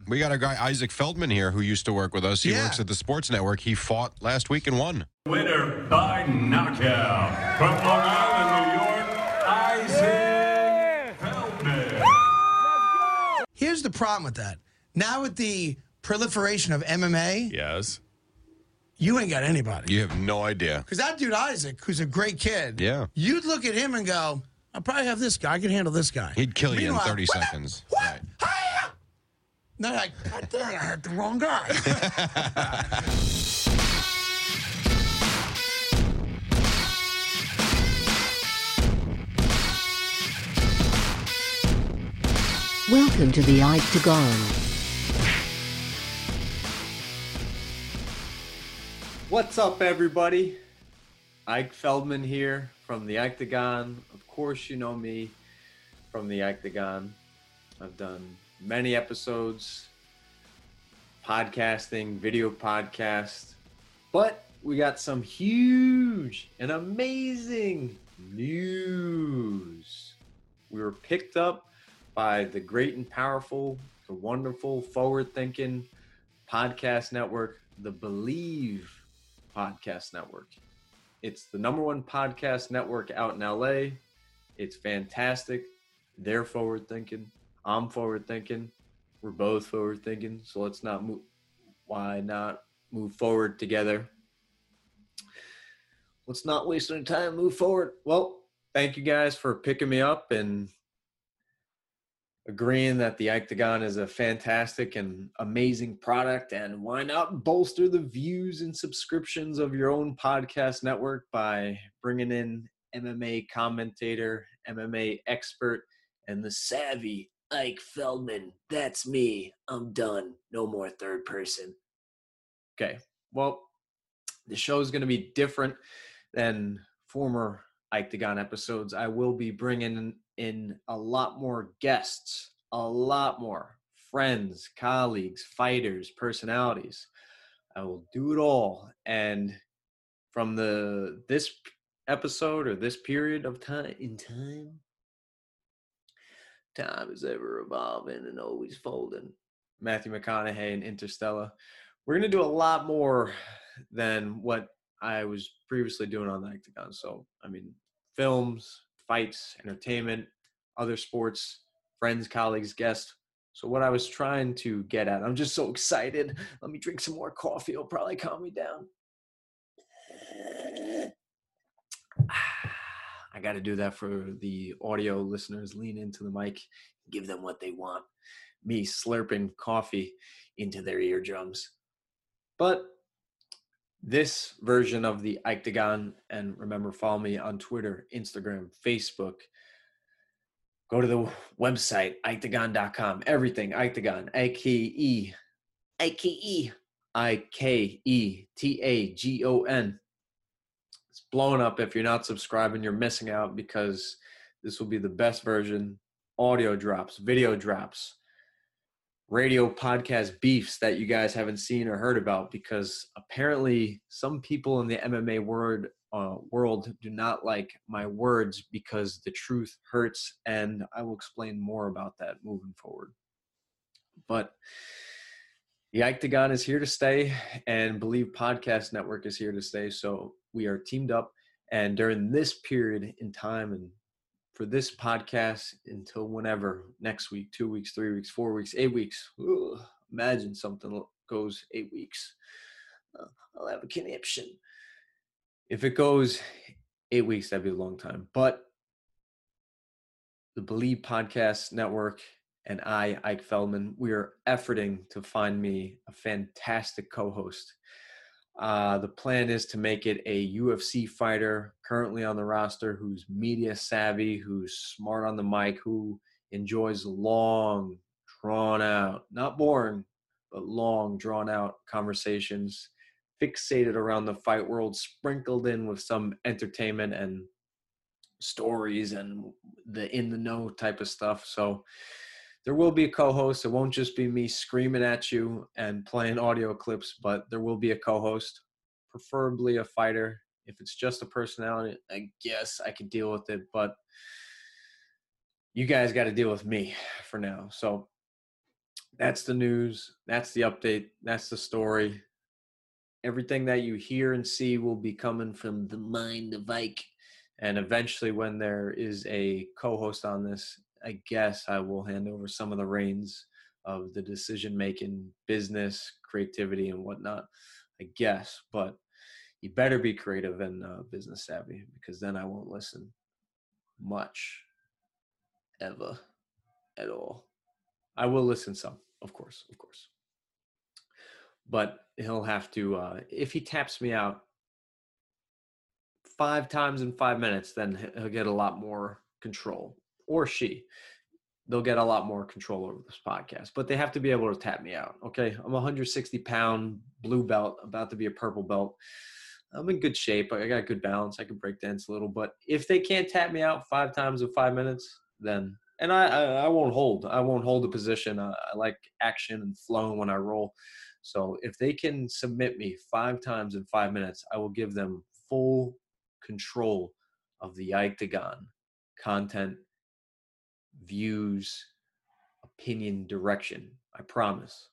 We got a guy, Isaac Feldman, here who used to work with us. He works at the Sports Network. He fought last week and won. Winner by knockout from Long Island, New York, Isaac Feldman. Here's the problem with that. Now with the proliferation of MMA, Yes. you ain't got anybody. You have no idea. Because that dude Isaac, who's a great kid, Yeah. you'd look at him and go, I'll probably have this guy. I can handle this guy. He'd kill you in Meanwhile, 30 seconds. What? Right. Hi-ya! No, like, God damn, I had the wrong guy. Welcome to the Octagon. What's up, everybody? Ike Feldman here from the Octagon. Of course, you know me from the Octagon. I've done many episodes, podcasting, video podcast, but we got some huge and amazing news. We were picked up by the great and powerful, the wonderful, forward-thinking podcast network, the Believe Podcast Network. It's the #1 podcast network out in LA. It's fantastic. They're forward-thinking. I'm forward-thinking. We're both forward-thinking. So let's not move. Why not move forward together? Let's not waste any time. Move forward. Well, thank you guys for picking me up and agreeing that the Octagon is a fantastic and amazing product, and why not bolster the views and subscriptions of your own podcast network by bringing in MMA commentator, MMA expert, and the savvy Ike Feldman. That's me. I'm done. No more third person. Okay, well, the show is going to be different than former Octagon episodes. I will be bringing in a lot more guests, a lot more friends, colleagues, fighters, personalities. I will do it all. And from this episode or this period of time is ever evolving and always folding. Matthew McConaughey and Interstellar. We're going to do a lot more than what I was previously doing on the Octagon. So, I mean, films, fights, entertainment, other sports, friends, colleagues, guests. So what I was trying to get at, I'm just so excited. Let me drink some more coffee. It'll probably calm me down. I got to do that for the audio listeners. Lean into the mic, give them what they want. Me slurping coffee into their eardrums. But this version of the Octagon, and remember, follow me on Twitter, Instagram, Facebook. Go to the website, octagon.com. Everything, Octagon, Ikeetagon. It's blowing up. If you're not subscribing, you're missing out, because this will be the best version. Audio drops, video drops, radio podcast beefs that you guys haven't seen or heard about, because apparently some people in the MMA world do not like my words because the truth hurts, and I will explain more about that moving forward. But the Octagon is here to stay, and Believe Podcast Network is here to stay. So we are teamed up, and during this period in time, and for this podcast until whenever, next week, 2 weeks, 3 weeks, 4 weeks, 8 weeks. Ugh, imagine something goes 8 weeks. I'll have a conniption. If it goes 8 weeks, that'd be a long time. But the Believe Podcast Network and I, Ike Feldman, we are efforting to find me a fantastic co-host. The plan is to make it a UFC fighter currently on the roster who's media savvy, who's smart on the mic, who enjoys long, drawn out, not boring, but long, drawn out conversations, fixated around the fight world, sprinkled in with some entertainment and stories and the in the know type of stuff. So there will be a co-host. It won't just be me screaming at you and playing audio clips, but there will be a co-host, preferably a fighter. If it's just a personality, I guess I could deal with it, but you guys got to deal with me for now. So That's the news. That's the update. That's the story. Everything that you hear and see will be coming from the mind of Ike. And eventually, when there is a co-host on this, I guess I will hand over some of the reins of the decision-making, business, creativity, and whatnot, I guess. But you better be creative and business savvy, because then I won't listen much, ever, at all. I will listen some, of course. But he'll have to, if he taps me out 5 times in 5 minutes, then he'll get a lot more control, or she. They'll get a lot more control over this podcast, but they have to be able to tap me out. Okay. I'm a 160-pound blue belt, about to be a purple belt. I'm in good shape. I got good balance. I can break dance a little, but if they can't tap me out 5 times in 5 minutes, then, and I won't hold. I won't hold a position. I like action and flow when I roll. So if they can submit me 5 times in 5 minutes, I will give them full control of the Octagon content, views, opinion, direction. I promise.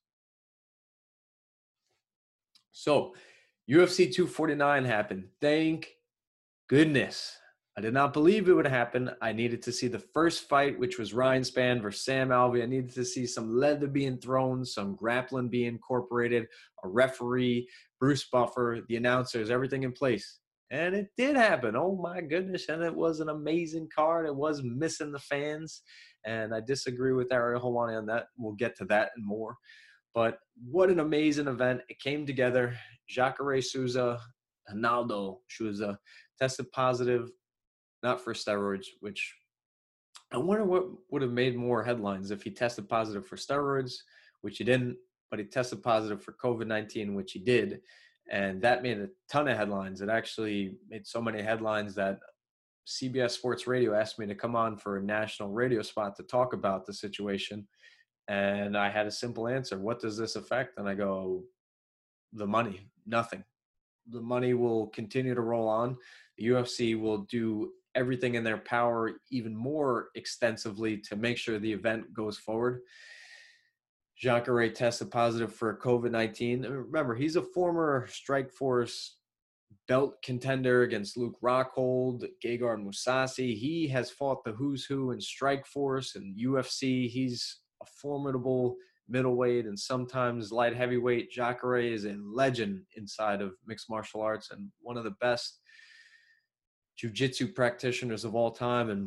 So UFC 249 happened. Thank goodness. I did not believe it would happen. I needed to see the first fight, which was Ryan Spann versus Sam Alvey. I needed to see some leather being thrown, some grappling being incorporated, a referee, Bruce Buffer, the announcers, everything in place. And it did happen. Oh, my goodness. And it was an amazing card. It was missing the fans. And I disagree with Ariel Helwani on that. We'll get to that and more. But what an amazing event. It came together. Jacare Souza, Ronaldo Souza, tested positive, not for steroids, which I wonder what would have made more headlines if he tested positive for steroids, which he didn't, but he tested positive for COVID-19, which he did. And that made a ton of headlines. It actually made so many headlines that CBS Sports Radio asked me to come on for a national radio spot to talk about the situation. And I had a simple answer. What does this affect? And I go, the money, nothing. The money will continue to roll on. The UFC will do everything in their power even more extensively to make sure the event goes forward. Jacare tested positive for COVID-19. Remember, he's a former Strikeforce belt contender against Luke Rockhold, Gegard Mousasi. He has fought the who's who in Strikeforce and UFC. He's a formidable middleweight and sometimes light heavyweight. Jacare is a legend inside of mixed martial arts and one of the best jiu-jitsu practitioners of all time, and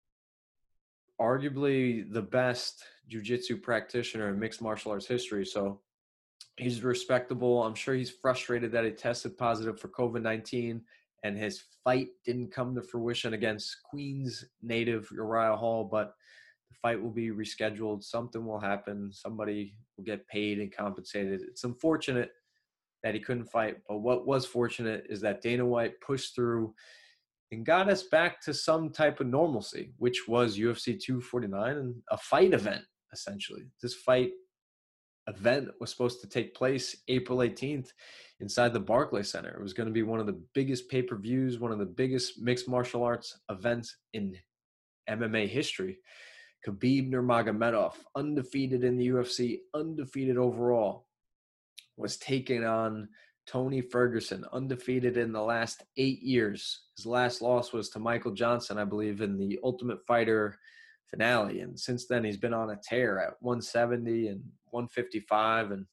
arguably the best jiu-jitsu practitioner in mixed martial arts history. So he's respectable. I'm sure he's frustrated that he tested positive for COVID-19 and his fight didn't come to fruition against Queens native Uriah Hall, but the fight will be rescheduled. Something will happen. Somebody will get paid and compensated. It's unfortunate that he couldn't fight, but what was fortunate is that Dana White pushed through and got us back to some type of normalcy, which was UFC 249 and a fight event, essentially. This fight event was supposed to take place April 18th inside the Barclays Center. It was going to be one of the biggest pay-per-views, one of the biggest mixed martial arts events in MMA history. Khabib Nurmagomedov, undefeated in the UFC, undefeated overall, was taking on Tony Ferguson, undefeated in the last 8 years. His last loss was to Michael Johnson, I believe, in the Ultimate Fighter finale. And since then, he's been on a tear at 170 and 155. And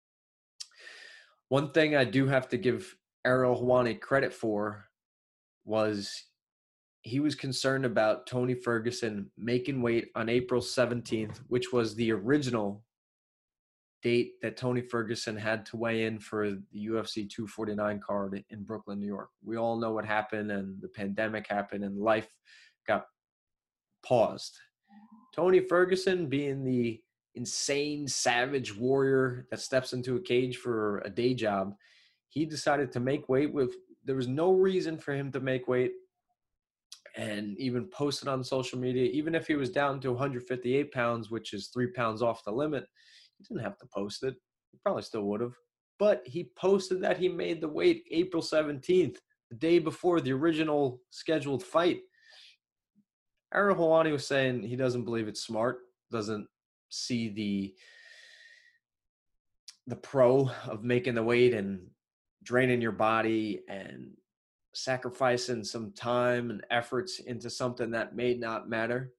one thing I do have to give Ariel Helwani credit for was he was concerned about Tony Ferguson making weight on April 17th, which was the original date that Tony Ferguson had to weigh in for the UFC 249 card in Brooklyn, New York. We all know what happened, and the pandemic happened, and life got paused. Tony Ferguson, being the insane, savage warrior that steps into a cage for a day job, he decided to make weight there was no reason for him to make weight, and even posted on social media, even if he was down to 158 pounds, which is 3 pounds off the limit, he didn't have to post it. He probably still would have. But he posted that he made the weight April 17th, the day before the original scheduled fight. Ariel Helwani was saying he doesn't believe it's smart, doesn't see the the pro of making the weight and draining your body and sacrificing some time and efforts into something that may not matter.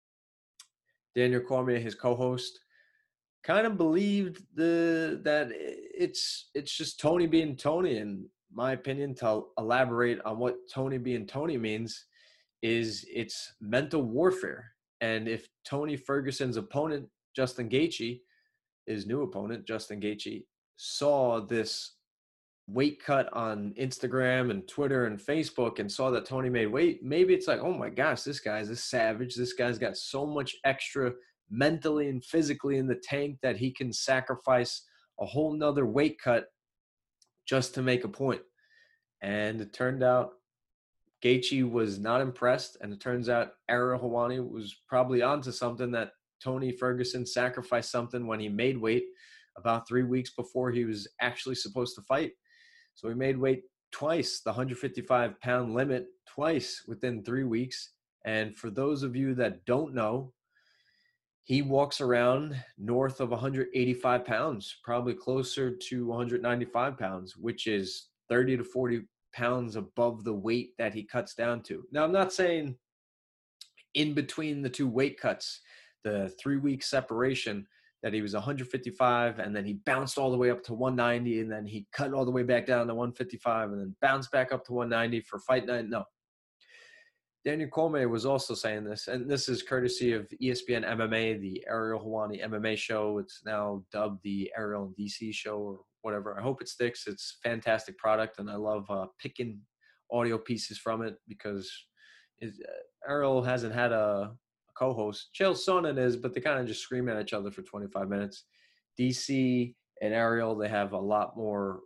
Daniel Cormier, his co-host, kind of believed that it's just Tony being Tony. In my opinion, to elaborate on what Tony being Tony means, is it's mental warfare. And if Tony Ferguson's opponent, Justin Gaethje, his new opponent, Justin Gaethje, saw this weight cut on Instagram and Twitter and Facebook and saw that Tony made weight, maybe it's like, oh my gosh, this guy's a savage. This guy's got so much extra mentally and physically in the tank that he can sacrifice a whole nother weight cut just to make a point. And it turned out Gaethje was not impressed, and it turns out Ariel Helwani was probably onto something, that Tony Ferguson sacrificed something when he made weight about 3 weeks before he was actually supposed to fight. So he made weight twice, the 155-pound limit, twice within 3 weeks. And for those of you that don't know, he walks around north of 185 pounds, probably closer to 195 pounds, which is 30 to 40 pounds above the weight that he cuts down to. Now, I'm not saying in between the two weight cuts, the 3 week separation, that he was 155 and then he bounced all the way up to 190 and then he cut all the way back down to 155 and then bounced back up to 190 for fight night. No. Daniel Cormier was also saying this, and this is courtesy of ESPN MMA, the Ariel Helwani MMA show. It's now dubbed the Ariel and DC show or whatever. I hope it sticks. It's a fantastic product, and I love picking audio pieces from it because Ariel hasn't had a co-host. Chael Sonnen is, but they kind of just scream at each other for 25 minutes. DC and Ariel, they have a lot more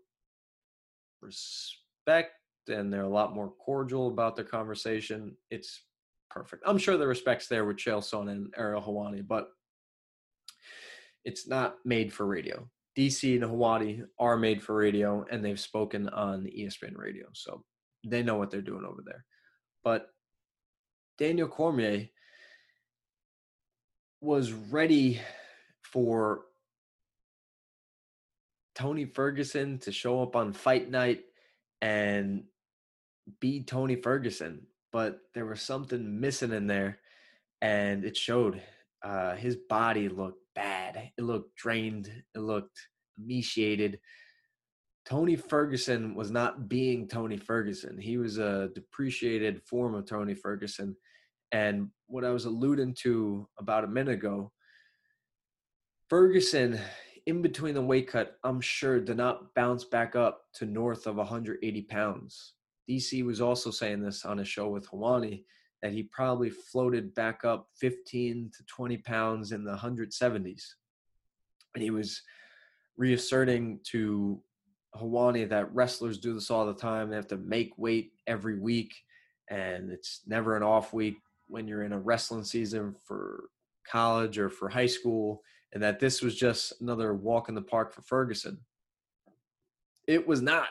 respect and they're a lot more cordial about their conversation. It's perfect. I'm sure the respect's there with Chael Sonnen and Ariel Helwani, but it's not made for radio. DC and Helwani are made for radio, and they've spoken on ESPN radio, so they know what they're doing over there. But Daniel Cormier was ready for Tony Ferguson to show up on fight night and be Tony Ferguson, but there was something missing in there, and it showed. His body looked bad. It looked drained. It looked emaciated. Tony Ferguson was not being Tony Ferguson. He was a depreciated form of Tony Ferguson. And what I was alluding to about a minute ago, Ferguson, in between the weight cut, I'm sure did not bounce back up to north of 180 pounds. DC was also saying this on a show with Helwani, that he probably floated back up 15 to 20 pounds in the 170s. And he was reasserting to Helwani that wrestlers do this all the time. They have to make weight every week, and it's never an off week when you're in a wrestling season for college or for high school, and that this was just another walk in the park for Ferguson. It was not.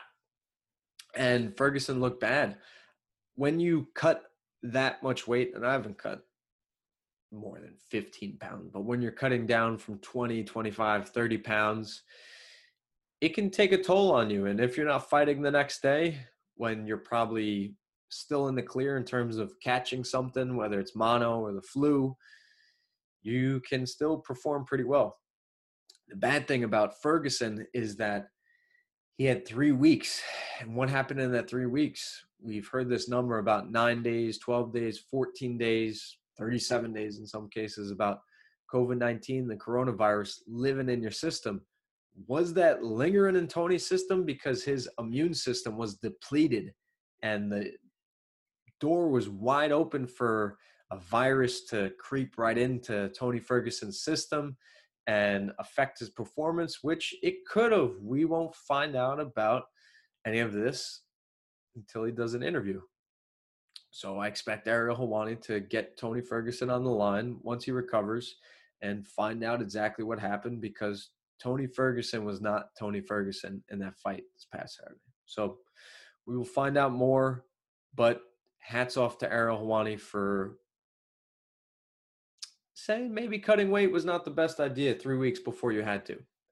And Ferguson looked bad. When you cut that much weight, and I haven't cut more than 15 pounds, but when you're cutting down from 20, 25, 30 pounds, it can take a toll on you. And if you're not fighting the next day, when you're probably still in the clear in terms of catching something, whether it's mono or the flu, you can still perform pretty well. The bad thing about Ferguson is that he had 3 weeks. And what happened in that 3 weeks? We've heard this number about 9 days, 12 days, 14 days, 37 days in some cases about COVID-19, the coronavirus living in your system. Was that lingering in Tony's system because his immune system was depleted and the door was wide open for a virus to creep right into Tony Ferguson's system and affect his performance, which it could have. We won't find out about any of this until he does an interview. So I expect Ariel Helwani to get Tony Ferguson on the line once he recovers and find out exactly what happened, because Tony Ferguson was not Tony Ferguson in that fight this past Saturday. So we will find out more, but hats off to Ariel Helwani for saying maybe cutting weight was not the best idea 3 weeks before you had to.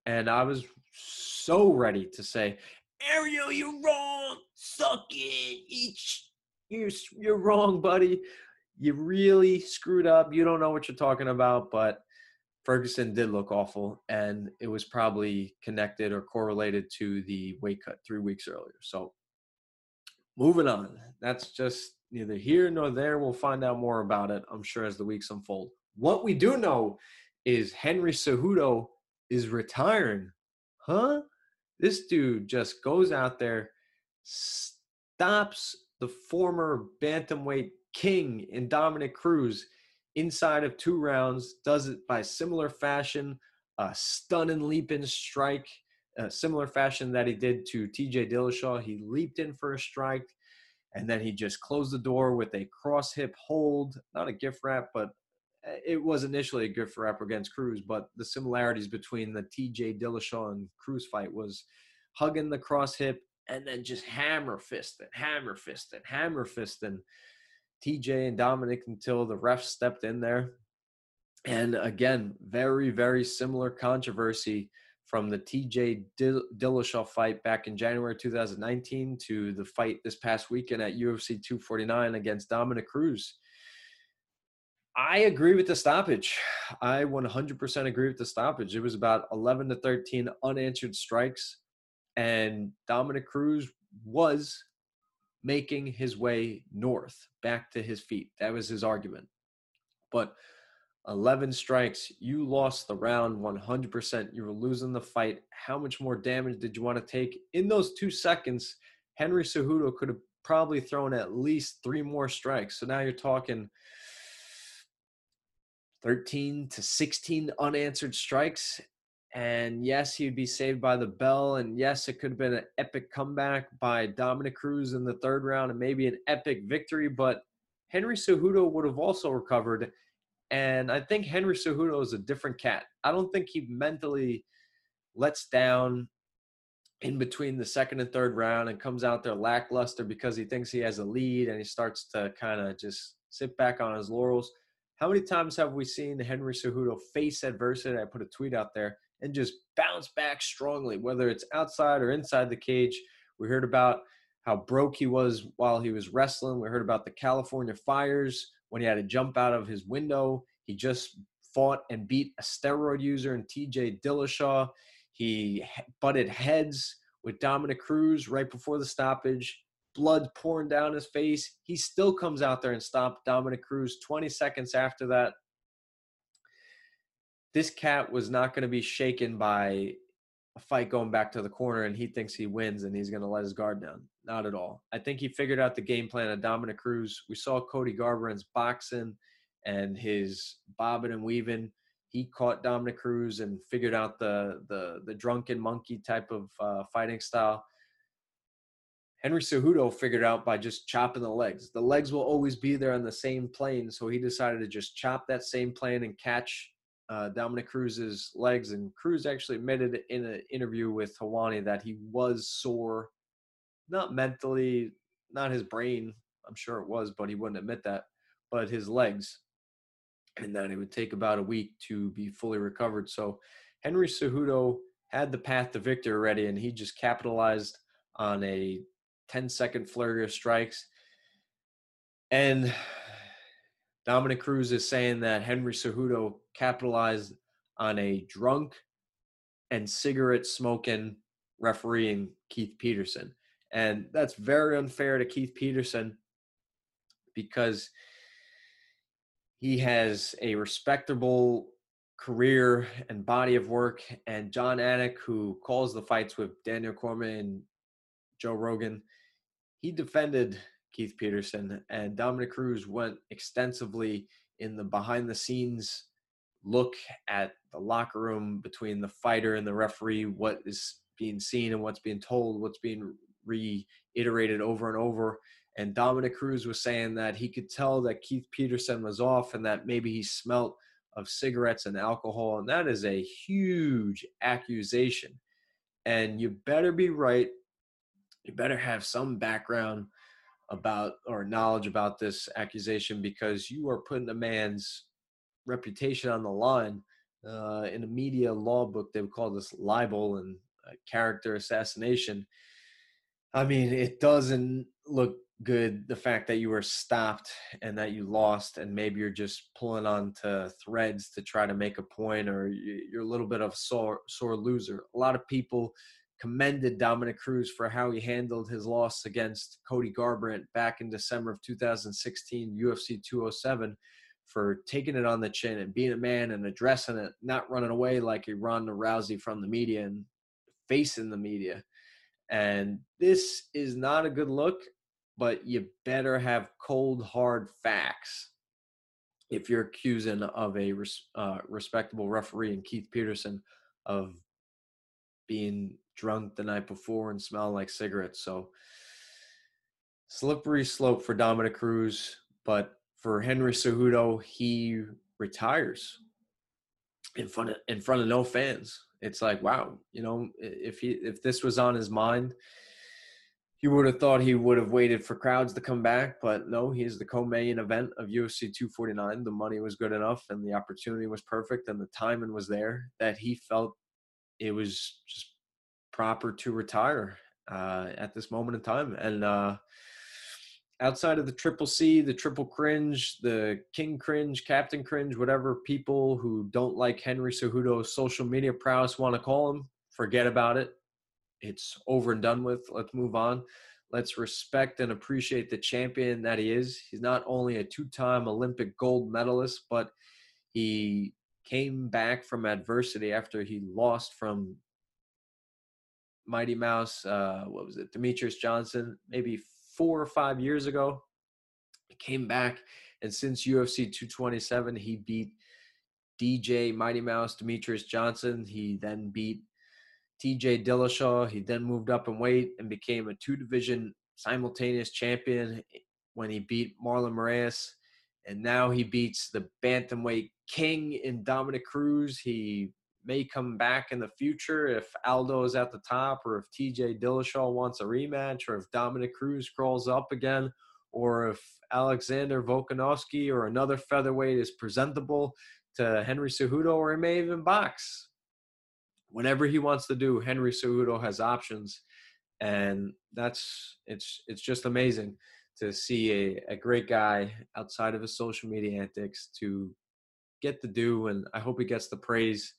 And I was so ready to say, Ariel, you're wrong. Suck it. You're wrong, buddy. You really screwed up. You don't know what you're talking about. But Ferguson did look awful, and it was probably connected or correlated to the weight cut 3 weeks earlier. So moving on. That's just neither here nor there. We'll find out more about it, I'm sure, as the weeks unfold. What we do know is Henry Cejudo is retiring. Huh? This dude just goes out there, stops the former bantamweight king in Dominic Cruz inside of 2 rounds, does it by similar fashion, a stunning leap-in strike, similar fashion that he did to TJ Dillashaw. He leaped in for a strike, and then he just closed the door with a cross-hip hold, not a gift wrap, but it was initially a gift wrap against Cruz, but the similarities between the TJ Dillashaw and Cruz fight was hugging the cross hip and then just hammer fisting TJ and Dominic until the refs stepped in there. And again, very, very similar controversy from the TJ Dillashaw fight back in January 2019 to the fight this past weekend at UFC 249 against Dominic Cruz. I agree with the stoppage. I 100% agree with the stoppage. It was about 11 to 13 unanswered strikes, and Dominic Cruz was making his way north, back to his feet. That was his argument. But 11 strikes, you lost the round 100%. You were losing the fight. How much more damage did you want to take? In those 2 seconds, Henry Cejudo could have probably thrown at least 3 more strikes. So now you're talking 13 to 16 unanswered strikes. And yes, he'd be saved by the bell. And yes, it could have been an epic comeback by Dominic Cruz in the 3rd round and maybe an epic victory. But Henry Cejudo would have also recovered. And I think Henry Cejudo is a different cat. I don't think he mentally lets down in between the 2nd and 3rd round and comes out there lackluster because he thinks he has a lead and he starts to kind of just sit back on his laurels. How many times have we seen Henry Cejudo face adversity? I put a tweet out there and just bounce back strongly, whether it's outside or inside the cage. We heard about how broke he was while he was wrestling. We heard about the California fires when he had to jump out of his window. He just fought and beat a steroid user in TJ Dillashaw. He butted heads with Dominic Cruz right before the stoppage. Blood pouring down his face. He still comes out there and stops Dominic Cruz 20 seconds after that. This cat was not going to be shaken by a fight going back to the corner and he thinks he wins and he's going to let his guard down. Not at all. I think he figured out the game plan of Dominic Cruz. We saw Cody Garbrandt's boxing and his bobbing and weaving. He caught Dominic Cruz and figured out the drunken monkey type of fighting style. Henry Cejudo figured out by just chopping the legs. The legs will always be there on the same plane, so he decided to just chop that same plane and catch Dominic Cruz's legs. And Cruz actually admitted in an interview with Helwani that he was sore, not mentally, not his brain. I'm sure it was, but he wouldn't admit that. But his legs, and that it would take about a week to be fully recovered. So Henry Cejudo had the path to victory already, and he just capitalized on a 10-second flurry of strikes. And Dominic Cruz is saying that Henry Cejudo capitalized on a drunk and cigarette-smoking refereeing Keith Peterson. And that's very unfair to Keith Peterson because he has a respectable career and body of work. And John Anik, who calls the fights with Daniel Cormier and Joe Rogan, he defended Keith Peterson, and Dominic Cruz went extensively in the behind-the-scenes look at the locker room between the fighter and the referee, what is being seen and what's being told, what's being reiterated over and over. And Dominic Cruz was saying that he could tell that Keith Peterson was off and that maybe he smelt of cigarettes and alcohol, and that is a huge accusation. And you better be right. You better have some background about or knowledge about this accusation because you are putting a man's reputation on the line, in a media law book, they would call this libel and character assassination. I mean, it doesn't look good, the fact that you were stopped and that you lost, and maybe you're just pulling on to threads to try to make a point, or you're a little bit of a sore loser. A lot of people commended Dominick Cruz for how he handled his loss against Cody Garbrandt back in December of 2016, UFC 207, for taking it on the chin and being a man and addressing it, not running away like a Ronda Rousey from the media and facing the media. And this is not a good look, but you better have cold, hard facts if you're accusing of a respectable referee in Keith Peterson of being drunk the night before and smelling like cigarettes. So slippery slope for Dominick Cruz, but for Henry Cejudo, he retires in front of no fans. It's like, wow, you know, if this was on his mind, you would have thought he would have waited for crowds to come back, but no, he's the co-main event of UFC 249. The money was good enough and the opportunity was perfect and the timing was there that he felt it was just proper to retire at this moment in time. And outside of the Triple C, the Triple Cringe, the King Cringe, Captain Cringe, whatever people who don't like Henry Cejudo's social media prowess want to call him, forget about it. It's over and done with. Let's move on. Let's respect and appreciate the champion that he is. He's not only a two-time Olympic gold medalist, but he came back from adversity after he lost from Mighty Mouse, Demetrius Johnson, maybe 4 or 5 years ago. He came back, and since UFC 227, he beat DJ Mighty Mouse Demetrius Johnson. He then beat TJ Dillashaw. He then moved up in weight and became a 2-division simultaneous champion when he beat Marlon Moraes. And now he beats the bantamweight king in Dominick Cruz. He may come back in the future if Aldo is at the top, or if TJ Dillashaw wants a rematch, or if Dominick Cruz crawls up again, or if Alexander Volkanovski or another featherweight is presentable to Henry Cejudo, or he may even box. Whatever he wants to do, Henry Cejudo has options, and it's just amazing to see a great guy outside of his social media antics to get the due, and I hope he gets the praise.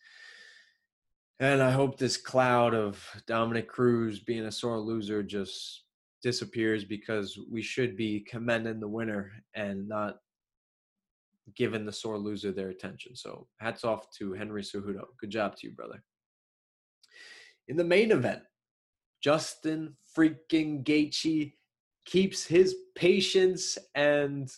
And I hope this cloud of Dominick Cruz being a sore loser just disappears, because we should be commending the winner and not giving the sore loser their attention. So hats off to Henry Cejudo. Good job to you, brother. In the main event, Justin freaking Gaethje keeps his patience and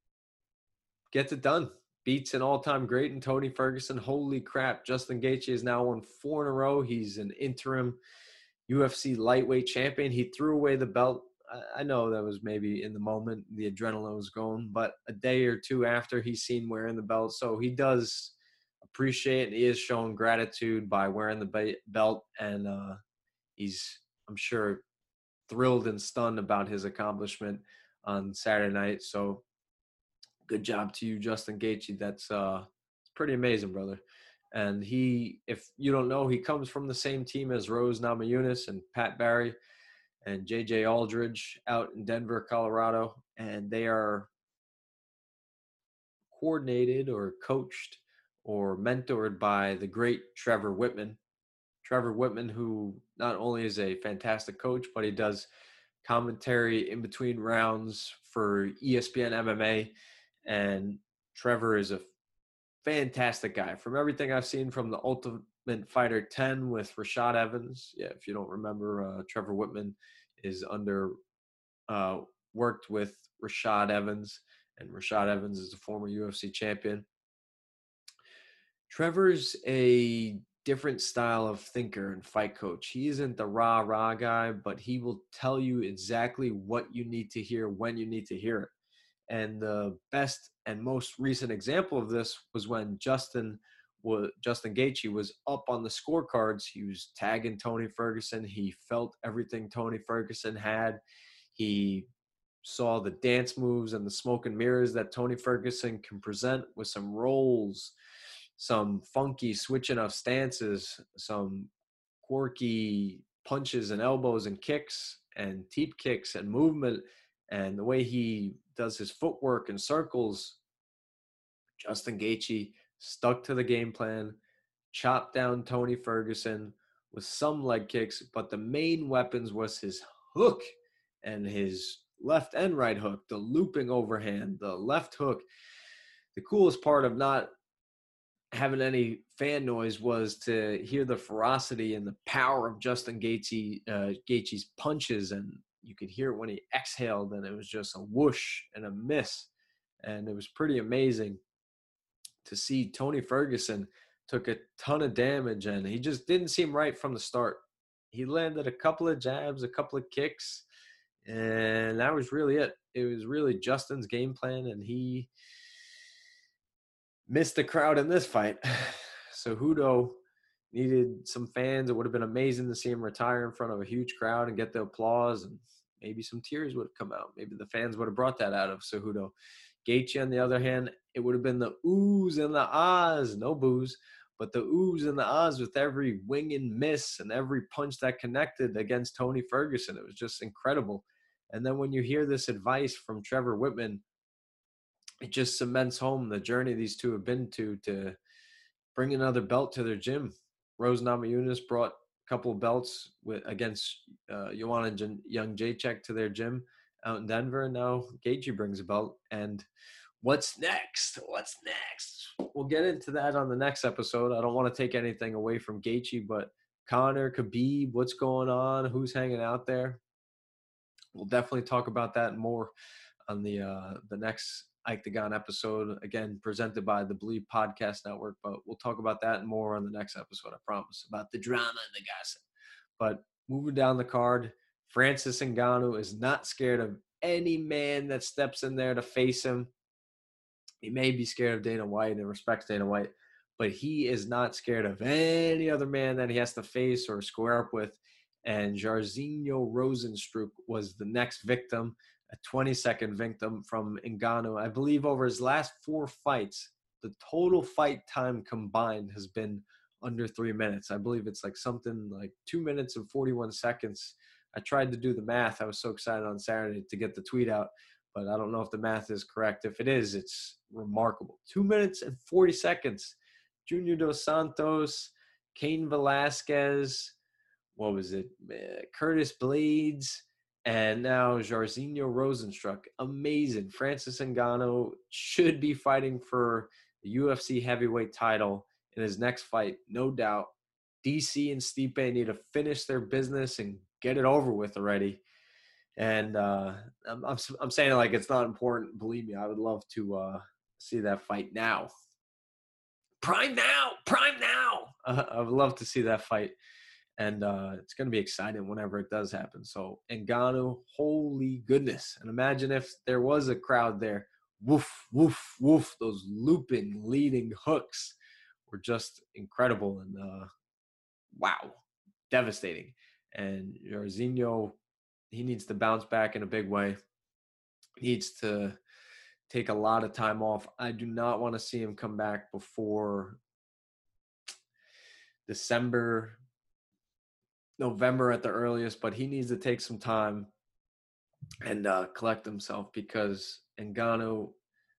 gets it done. Beats an all-time great in Tony Ferguson. Holy crap, Justin Gaethje has now won 4 in a row. He's an interim UFC lightweight champion. He threw away the belt. I know that was maybe in the moment, the adrenaline was going, but a day or two after, he's seen wearing the belt. So he does appreciate, and he is showing gratitude by wearing the belt, and he's, I'm sure, thrilled and stunned about his accomplishment on Saturday night. So good job to you, Justin Gaethje. That's pretty amazing, brother. And he, if you don't know, he comes from the same team as Rose Namajunas and Pat Barry and JJ Aldridge out in Denver, Colorado, and they are coordinated or coached or mentored by the great Trevor Whitman. Trevor Whitman, who not only is a fantastic coach, but he does commentary in between rounds for ESPN MMA. And Trevor is a fantastic guy. From everything I've seen from the Ultimate Fighter 10 with Rashad Evans. Yeah, if you don't remember, Trevor Whitman is worked with Rashad Evans, and Rashad Evans is a former UFC champion. Trevor's a different style of thinker and fight coach. He isn't the rah-rah guy, but he will tell you exactly what you need to hear when you need to hear it. And the best and most recent example of this was when Justin Gaethje was up on the scorecards. He was tagging Tony Ferguson. He felt everything Tony Ferguson had. He saw the dance moves and the smoke and mirrors that Tony Ferguson can present with some rolls some funky switching of stances, some quirky punches and elbows and kicks and teep kicks and movement, and the way he does his footwork and circles. Justin Gaethje stuck to the game plan, chopped down Tony Ferguson with some leg kicks, but the main weapons was his hook and his left and right hook, the looping overhand, the left hook. The coolest part of not having any fan noise was to hear the ferocity and the power of Justin Gaethje's punches, and you could hear it when he exhaled, and it was just a whoosh and a miss, and it was pretty amazing to see. Tony Ferguson took a ton of damage, and he just didn't seem right from the start. He landed a couple of jabs, a couple of kicks, and that was really it. It was really Justin's game plan, and he missed the crowd in this fight. Cejudo needed some fans. It would have been amazing to see him retire in front of a huge crowd and get the applause, and maybe some tears would have come out. Maybe the fans would have brought that out of Cejudo. Gaethje, on the other hand, it would have been the oohs and the ahs, no booze, but the oohs and the ahs with every wing and miss and every punch that connected against Tony Ferguson. It was just incredible. And then when you hear this advice from Trevor Whitman, it just cements home the journey these two have been to bring another belt to their gym. Rose Namajunas brought a couple of belts against Joanna Jędrzejczyk to their gym out in Denver, and now Gaethje brings a belt. And what's next? What's next? We'll get into that on the next episode. I don't want to take anything away from Gaethje, but Conor, Khabib, what's going on? Who's hanging out there? We'll definitely talk about that and more on the next Octagon episode, again, presented by the Believe Podcast Network. But we'll talk about that and more on the next episode, I promise, about the drama and the gossip. But moving down the card, Francis Ngannou is not scared of any man that steps in there to face him. He may be scared of Dana White and respects Dana White, but he is not scared of any other man that he has to face or square up with. And Jairzinho Rozenstruik was the next victim, a 22nd victim from Ngannou. I believe over his last 4 fights, the total fight time combined has been under 3 minutes. I believe it's like something like 2 minutes and 41 seconds. I tried to do the math. I was so excited on Saturday to get the tweet out, but I don't know if the math is correct. If it is, it's remarkable. 2 minutes and 40 seconds. Junior Dos Santos, Cain Velasquez, what was it? Curtis Blades, and now Jairzinho Rozenstruik. Amazing. Francis Ngannou should be fighting for the UFC heavyweight title in his next fight, no doubt. DC and Stipe need to finish their business and get it over with already. And I'm saying it like it's not important. Believe me, I would love to see that fight now. Prime now. I would love to see that fight. And it's going to be exciting whenever it does happen. So Ngannou, holy goodness. And imagine if there was a crowd there. Woof, woof, woof. Those looping, leading hooks were just incredible. And wow, devastating. And Jairzinho, he needs to bounce back in a big way. He needs to take a lot of time off. I do not want to see him come back before November at the earliest, but he needs to take some time and collect himself, because Ngannou,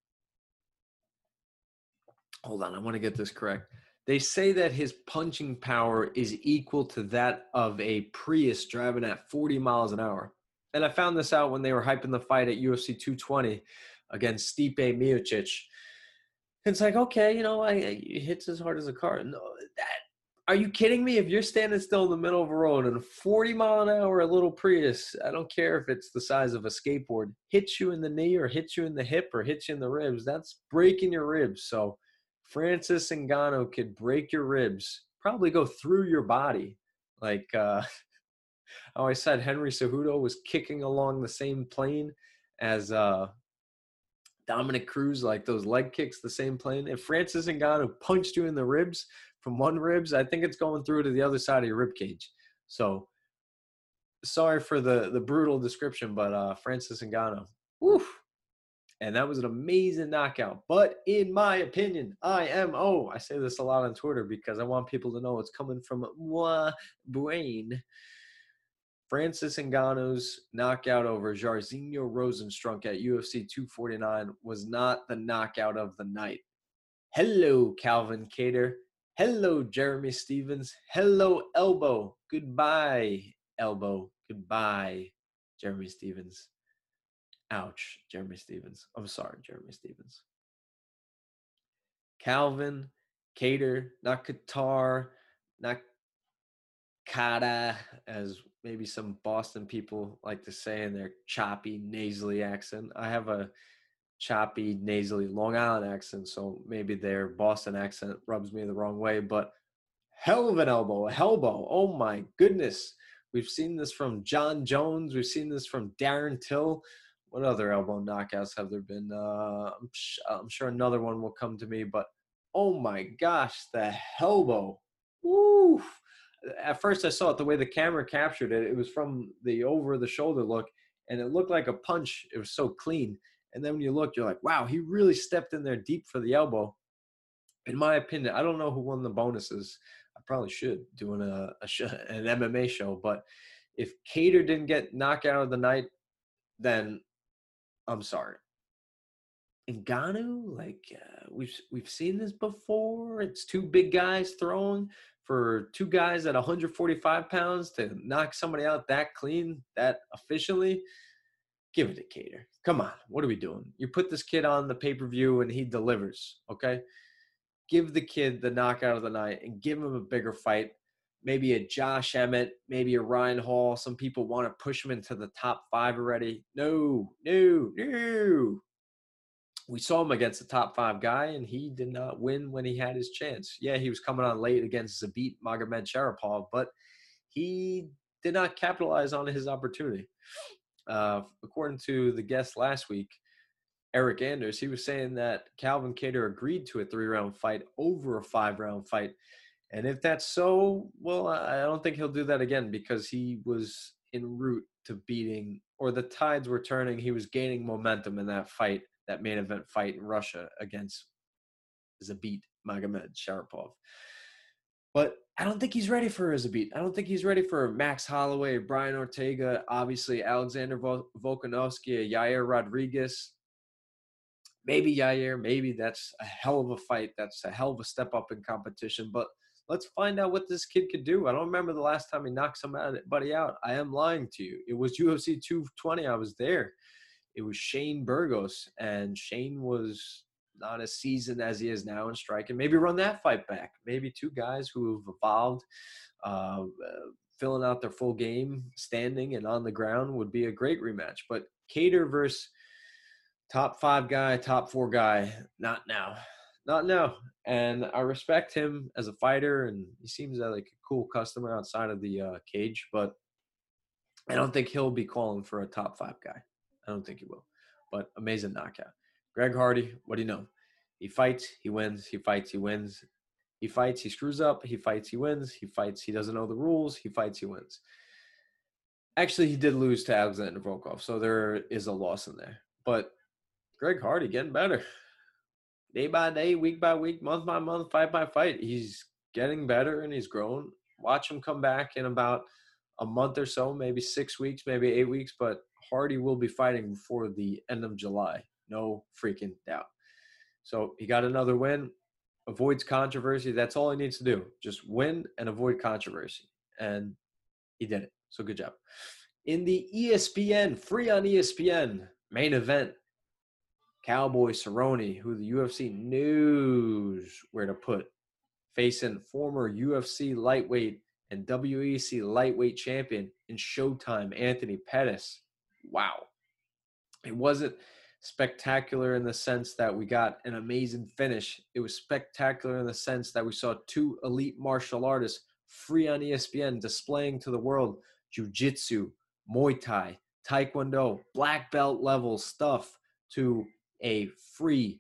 hold on, I want to get this correct. They say that his punching power is equal to that of a Prius driving at 40 miles an hour. And I found this out when they were hyping the fight at UFC 220 against Stipe Miocic. It's like, okay, he hits as hard as a car. No, are you kidding me? If you're standing still in the middle of a road and a 40-mile-an-hour little Prius, I don't care if it's the size of a skateboard, hits you in the knee or hits you in the hip or hits you in the ribs, that's breaking your ribs. So Francis Ngannou could break your ribs, probably go through your body. Like I always said, Henry Cejudo was kicking along the same plane as Dominic Cruz, like those leg kicks, the same plane. If Francis Ngannou punched you in the ribs from one ribs, I think it's going through to the other side of your rib cage. So sorry for the brutal description, but Francis Ngannou, woof, And that was an amazing knockout. But in my opinion, I say this a lot on Twitter because I want people to know it's coming from my brain. Francis Ngannou's knockout over Jairzinho Rozenstruik at UFC 249 was not the knockout of the night. Hello, Calvin Kattar. Hello, Jeremy Stephens. Hello, Elbow. Goodbye, Elbow. Goodbye, Jeremy Stephens. Ouch, Jeremy Stephens. I'm sorry, Jeremy Stephens. Calvin Kattar, not Qatar, not Kata, as maybe some Boston people like to say in their choppy, nasally accent. I have a choppy, nasally Long Island accent, so maybe their Boston accent rubs me the wrong way, but hell of an elbow, a Hellbow. Oh my goodness. We've seen this from John Jones. We've seen this from Darren Till. What other elbow knockouts have there been? I'm sure another one will come to me, but oh my gosh, the Hellbow. Woo! At first I saw it the way the camera captured it. It was from the over-the-shoulder look, and it looked like a punch. It was so clean. And then when you look, you're like, wow, he really stepped in there deep for the elbow. In my opinion, I don't know who won the bonuses. I probably should doing an MMA show. But if Kattar didn't get knockout of the night, then I'm sorry. Ngannou, we've seen this before. It's two big guys throwing for two guys at 145 pounds to knock somebody out that clean, that efficiently. Give it to Kattar. Come on. What are we doing? You put this kid on the pay-per-view and he delivers, okay? Give the kid the knockout of the night and give him a bigger fight. Maybe a Josh Emmett, maybe a Ryan Hall. Some people want to push him into the top 5 already. No. We saw him against the top 5 guy, and he did not win when he had his chance. Yeah, he was coming on late against Zabit Magomedsharipov, but he did not capitalize on his opportunity. According to the guest last week, Eric Anders, he was saying that Calvin Kattar agreed to a 3-round fight over a 5-round fight. And if that's so, well, I don't think he'll do that again because he was en route to beating, or the tides were turning. He was gaining momentum in that fight, that main event fight in Russia against Zabit Magomedsharipov. But I don't think he's ready for Zabit. I don't think he's ready for Max Holloway, Brian Ortega, obviously Alexander Volkanovski, Yair Rodriguez. Maybe Yair, maybe that's a hell of a fight. That's a hell of a step up in competition. But let's find out what this kid could do. I don't remember the last time he knocked somebody out. I am lying to you. It was UFC 220. I was there. It was Shane Burgos, and Shane was not as seasoned as he is now in striking. Maybe run that fight back. Maybe two guys who have evolved, filling out their full game, standing and on the ground would be a great rematch. But Kattar versus top 5 guy, top 4 guy, not now. Not now. And I respect him as a fighter, and he seems like a cool customer outside of the cage, but I don't think he'll be calling for a top 5 guy. I don't think he will. But amazing knockout. Greg Hardy, what do you know? He fights, he wins. He fights, he wins. He fights, he screws up. He fights, he wins. He fights, he doesn't know the rules. He fights, he wins. Actually, he did lose to Alexander Volkov, so there is a loss in there. But Greg Hardy getting better. Day by day, week by week, month by month, fight by fight. He's getting better and he's grown. Watch him come back in about a month or so, maybe 6 weeks, maybe 8 weeks. But Hardy will be fighting before the end of July. No freaking doubt. So he got another win, avoids controversy. That's all he needs to do. Just win and avoid controversy. And he did it. So good job. In the ESPN, free on ESPN, main event, Cowboy Cerrone, who the UFC knows where to put, facing former UFC lightweight and WEC lightweight champion in Showtime, Anthony Pettis. Wow. It wasn't spectacular in the sense that we got an amazing finish. It was spectacular in the sense that we saw 2 elite martial artists free on ESPN displaying to the world jiu-jitsu, Muay Thai, Taekwondo, black belt level stuff to a free,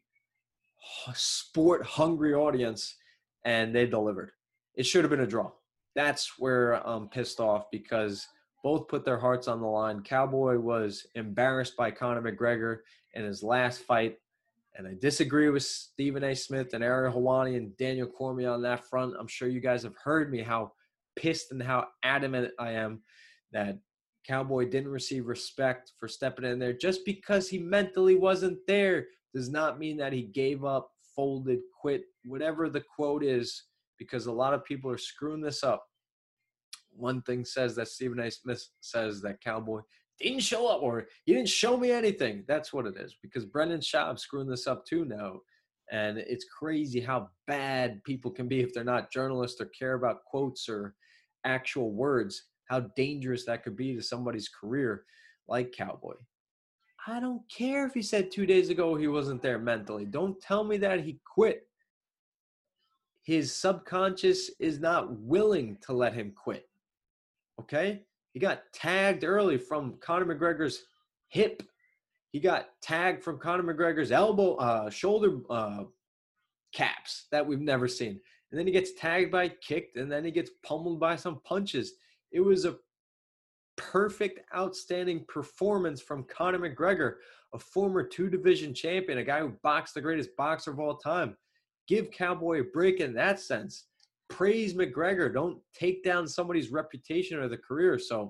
sport-hungry audience, and they delivered. It should have been a draw. That's where I'm pissed off because Both put their hearts on the line. Cowboy was embarrassed by Conor McGregor in his last fight. And I disagree with Stephen A. Smith and Ariel Helwani and Daniel Cormier on that front. I'm sure you guys have heard me how pissed and how adamant I am that Cowboy didn't receive respect for stepping in there. Just because he mentally wasn't there does not mean that he gave up, folded, quit, whatever the quote is, because a lot of people are screwing this up. One thing says that Stephen A. Smith says that Cowboy didn't show up, or he didn't show me anything. That's what it is, because Brendan Schaub's screwing this up too now. And it's crazy how bad people can be if they're not journalists or care about quotes or actual words, how dangerous that could be to somebody's career like Cowboy. I don't care if he said 2 days ago he wasn't there mentally. Don't tell me that he quit. His subconscious is not willing to let him quit. Okay? He got tagged early from Conor McGregor's hip. He got tagged from Conor McGregor's elbow, shoulder caps that we've never seen. And then he gets tagged by kicked, and then he gets pummeled by some punches. It was a perfect, outstanding performance from Conor McGregor, a former 2-division champion, a guy who boxed the greatest boxer of all time. Give Cowboy a break in that sense. Praise McGregor. Don't take down somebody's reputation or the career. So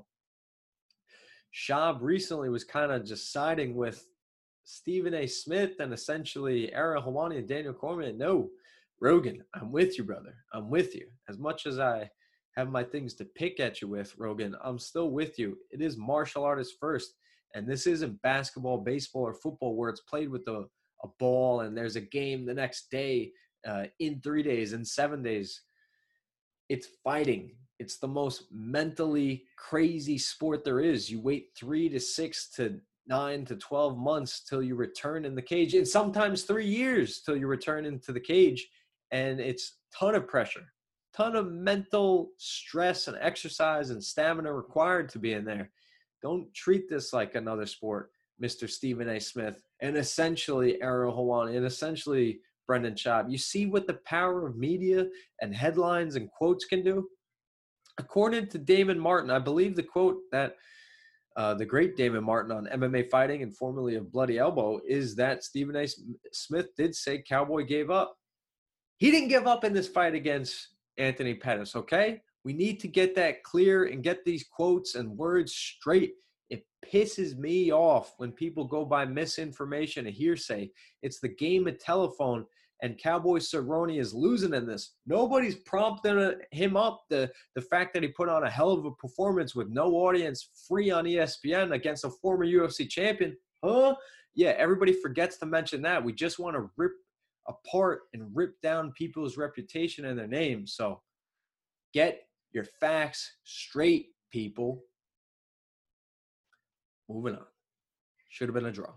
Schaub recently was kind of just siding with Stephen A. Smith and essentially Ariel Helwani and Daniel Cormier. No, Rogan, I'm with you, brother. I'm with you. As much as I have my things to pick at you with, Rogan, I'm still with you. It is martial artists first. And this isn't basketball, baseball, or football where it's played with a ball and there's a game the next day, in 3 days, in 7 days. It's fighting. It's the most mentally crazy sport there is. You wait 3 to 6 to 9 to 12 months till you return in the cage, and sometimes 3 years till you return into the cage. And it's a ton of pressure, ton of mental stress and exercise and stamina required to be in there. Don't treat this like another sport, Mr. Stephen A. Smith, and essentially Ariel Helwani, and essentially Brendan Schaub. You see what the power of media and headlines and quotes can do? According to Damon Martin, I believe the quote that the great Damon Martin on MMA Fighting and formerly of Bloody Elbow is that Stephen A. Smith did say Cowboy gave up. He didn't give up in this fight against Anthony Pettis, okay? We need to get that clear and get these quotes and words straight. It pisses me off when people go by misinformation and hearsay. It's the game of telephone, and Cowboy Cerrone is losing in this. Nobody's prompting him up. The fact that he put on a hell of a performance with no audience, free on ESPN against a former UFC champion. Huh? Yeah, everybody forgets to mention that. We just want to rip apart and rip down people's reputation and their names. So get your facts straight, people. Moving on. Should have been a draw.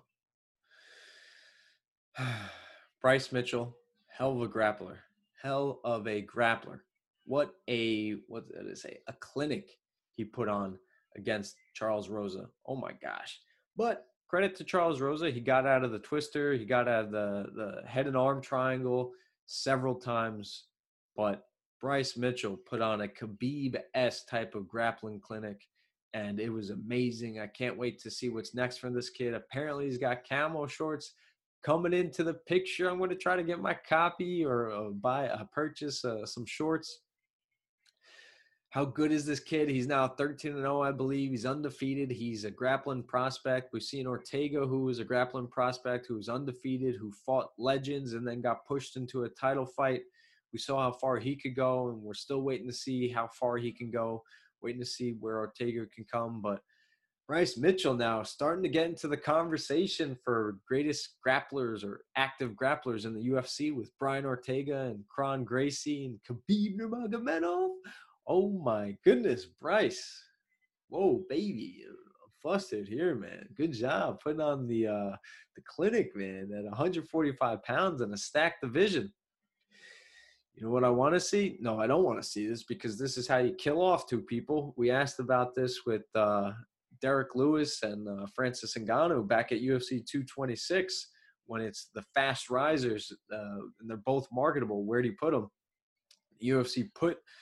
Bryce Mitchell, hell of a grappler. Hell of a grappler. What did I say? A clinic he put on against Charles Rosa. Oh my gosh. But credit to Charles Rosa. He got out of the twister. He got out of the head and arm triangle several times. But Bryce Mitchell put on a Khabib-esque type of grappling clinic. And it was amazing. I can't wait to see what's next from this kid. Apparently, he's got camo shorts coming into the picture. I'm going to try to get my copy or purchase some shorts. How good is this kid? He's now 13-0, I believe. He's undefeated. He's a grappling prospect. We've seen Ortega, who was a grappling prospect, who was undefeated, who fought legends and then got pushed into a title fight. We saw how far he could go, and we're still waiting to see how far he can go. Waiting to see where Ortega can come. But Bryce Mitchell now starting to get into the conversation for greatest grapplers or active grapplers in the UFC with Brian Ortega and Kron Gracie and Khabib Nurmagomedov. Oh my goodness, Bryce. Whoa, baby. I'm flustered here, man. Good job putting on the clinic, man, at 145 pounds in a stacked division. You know what I want to see? No, I don't want to see this, because this is how you kill off two people. We asked about this with Derek Lewis and Francis Ngannou back at UFC 226 when it's the fast risers and they're both marketable. Where do you put them? UFC put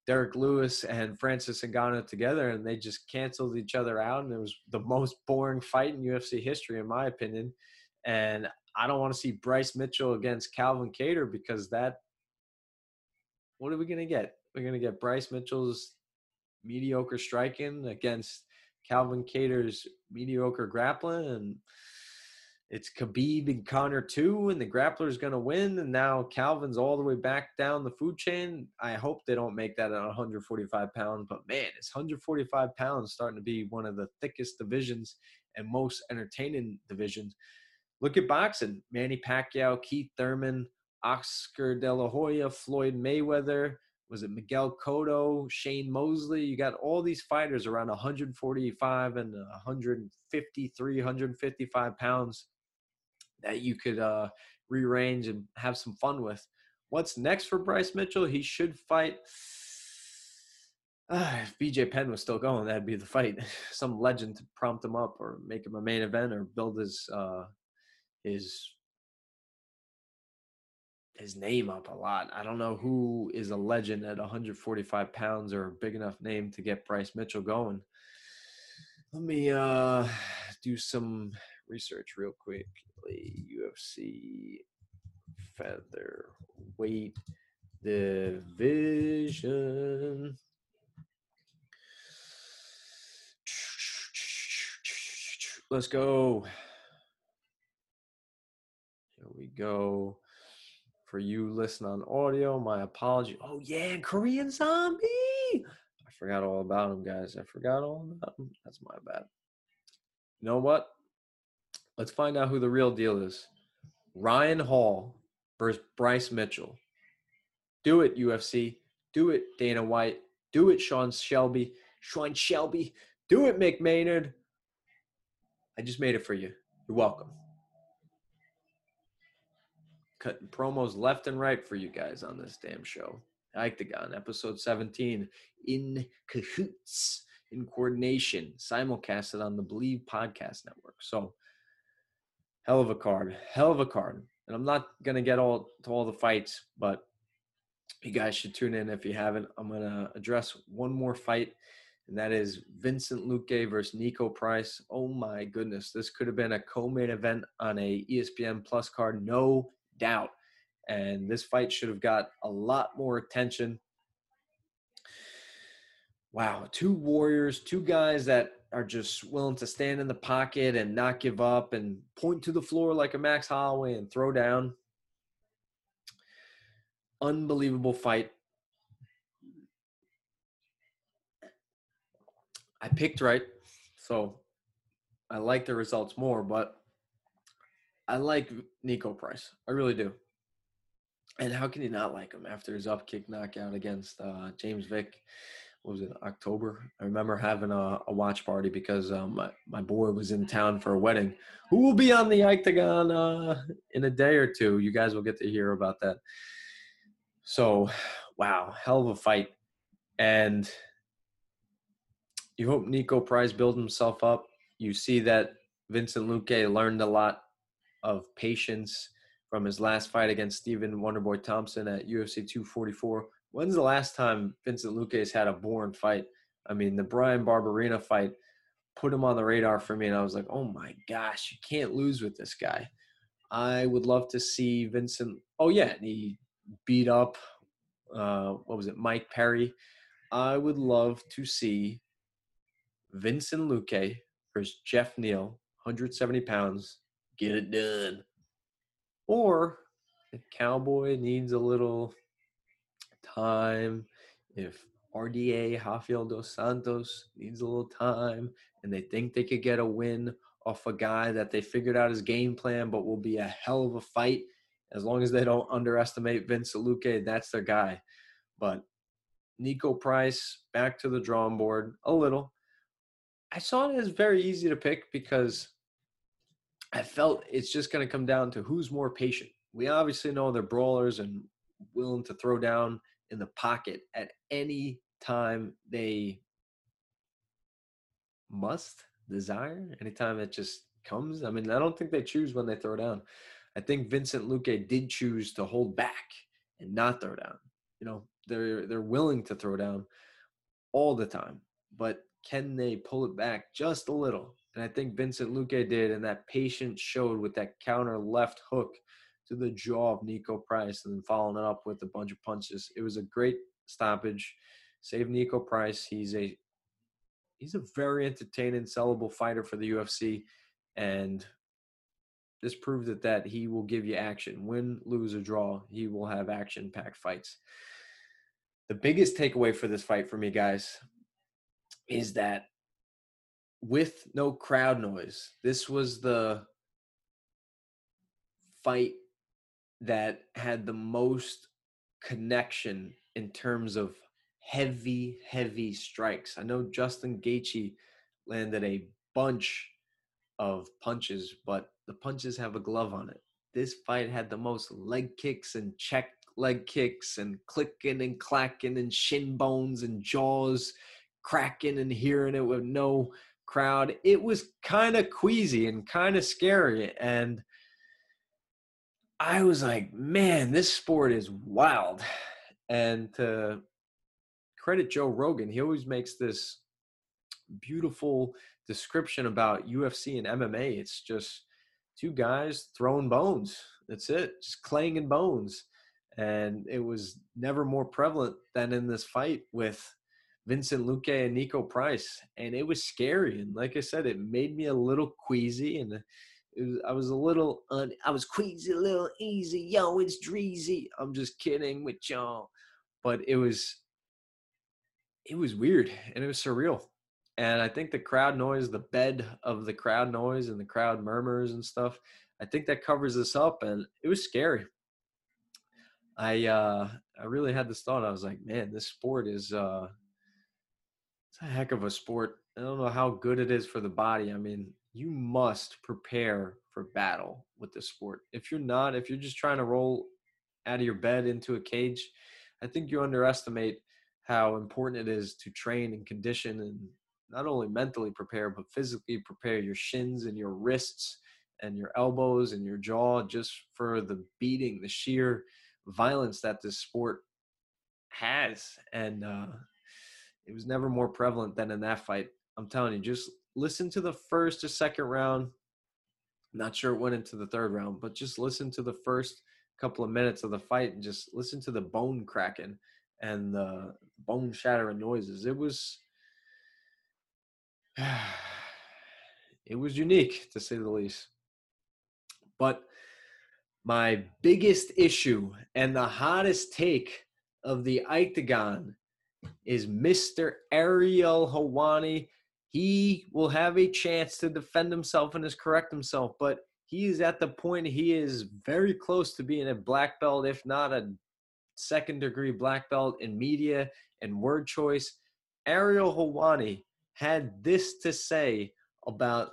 Derek Lewis and Francis Ngannou together, and they just canceled each other out, and it was the most boring fight in UFC history, in my opinion. And I don't want to see Bryce Mitchell against Calvin Kattar, because what are we going to get? We're going to get Bryce Mitchell's mediocre striking against Calvin Kattar's mediocre grappling, and it's Khabib and Conor 2, and the grappler's going to win, and now Calvin's all the way back down the food chain. I hope they don't make that at 145 pounds, but man, it's 145 pounds starting to be one of the thickest divisions and most entertaining divisions. Look at boxing. Manny Pacquiao, Keith Thurman, Oscar De La Hoya, Floyd Mayweather, was it Miguel Cotto, Shane Mosley? You got all these fighters around 145 and 153, 155 pounds that you could rearrange and have some fun with. What's next for Bryce Mitchell? He should fight. If BJ Penn was still going, that'd be the fight. Some legend to prompt him up or make him a main event or build his name up a lot. I don't know who is a legend at 145 pounds or a big enough name to get Bryce Mitchell going. Let me do some research real quickly. UFC featherweight division. Let's go. Here we go. For you listening on audio, my apology. Oh, yeah, Korean Zombie. I forgot all about him, guys. I forgot all about him. That's my bad. You know what? Let's find out who the real deal is. Ryan Hall versus Bryce Mitchell. Do it, UFC. Do it, Dana White. Do it, Sean Shelby. Do it, Mick Maynard. I just made it for you. You're welcome. Cutting promos left and right for you guys on this damn show. Octagon, episode 17, in cahoots, in coordination, simulcasted on the Believe Podcast Network. So, hell of a card. And I'm not going to get to all the fights, but you guys should tune in if you haven't. I'm going to address one more fight, and that is Vincent Luque versus Nico Price. Oh, my goodness. This could have been a co-main event on a ESPN Plus card, no doubt. And this fight should have got a lot more attention. Wow, two warriors, two guys that are just willing to stand in the pocket and not give up and point to the floor like a Max Holloway and throw down. Unbelievable fight. I picked right, so I like the results more, but I like Nico Price. I really do. And how can you not like him after his up-kick knockout against James Vick? What was it, October? I remember having a watch party because my boy was in town for a wedding. Who will be on the Octagon in a day or two? You guys will get to hear about that. So, wow, hell of a fight. And you hope Nico Price builds himself up. You see that Vincent Luque learned a lot of patience from his last fight against Stephen Wonderboy Thompson at UFC 244. When's the last time Vincent Luque has had a boring fight? I mean, the Brian Barberena fight put him on the radar for me, and I was like, oh my gosh, you can't lose with this guy. I would love to see Vincent. Oh, yeah, and he beat up, Mike Perry. I would love to see Vincent Luque versus Jeff Neal, 170 pounds, get it done. Or if Cowboy needs a little time, if RDA, Rafael Dos Santos, needs a little time, and they think they could get a win off a guy that they figured out his game plan but will be a hell of a fight, as long as they don't underestimate Vincent Luque, that's their guy. But Nico Price, back to the drawing board a little. I saw it as very easy to pick because I felt it's just going to come down to who's more patient. We obviously know they're brawlers and willing to throw down in the pocket at any time they must, desire, anytime it just comes. I mean, I don't think they choose when they throw down. I think Vincent Luque did choose to hold back and not throw down. You know, They're willing to throw down all the time, but can they pull it back just a little? And I think Vincent Luque did, and that patience showed with that counter left hook to the jaw of Nico Price and then following it up with a bunch of punches. It was a great stoppage. Saved Nico Price. He's a very entertaining, sellable fighter for the UFC, and this proved that he will give you action. Win, lose, or draw, he will have action-packed fights. The biggest takeaway for this fight for me, guys, is that with no crowd noise, this was the fight that had the most connection in terms of heavy strikes. I know Justin Gaethje landed a bunch of punches, but the punches have a glove on it. This fight had the most leg kicks and check leg kicks and clicking and clacking and shin bones and jaws cracking and hearing it with no crowd. It was kind of queasy and kind of scary, and I was like, man, this sport is wild. And to credit Joe Rogan, he always makes this beautiful description about UFC and MMA. It's just two guys throwing bones. That's it, just clanging bones. And it was never more prevalent than in this fight with Vincent Luque and Nico Price. And it was scary. And like I said, it made me a little queasy, and I was queasy, a little easy. Yo, it's Dreezy. I'm just kidding with y'all. But it was weird, and it was surreal. And I think the crowd noise, the bed of the crowd noise and the crowd murmurs and stuff, I think that covers this up, and it was scary. I really had this thought. I was like, man, this sport is it's a heck of a sport. I don't know how good it is for the body. I mean, you must prepare for battle with this sport. If you're just trying to roll out of your bed into a cage, I think you underestimate how important it is to train and condition and not only mentally prepare, but physically prepare your shins and your wrists and your elbows and your jaw just for the beating, the sheer violence that this sport has. And it was never more prevalent than in that fight. I'm telling you, just listen to the first or second round. I'm not sure it went into the third round, but just listen to the first couple of minutes of the fight and just listen to the bone cracking and the bone shattering noises. It was unique, to say the least. But my biggest issue and the hottest take of the Octagon is Mr. Ariel Helwani. He will have a chance to defend himself and correct himself, but he is at the point he is very close to being a black belt, if not a second-degree black belt in media and word choice. Ariel Helwani had this to say about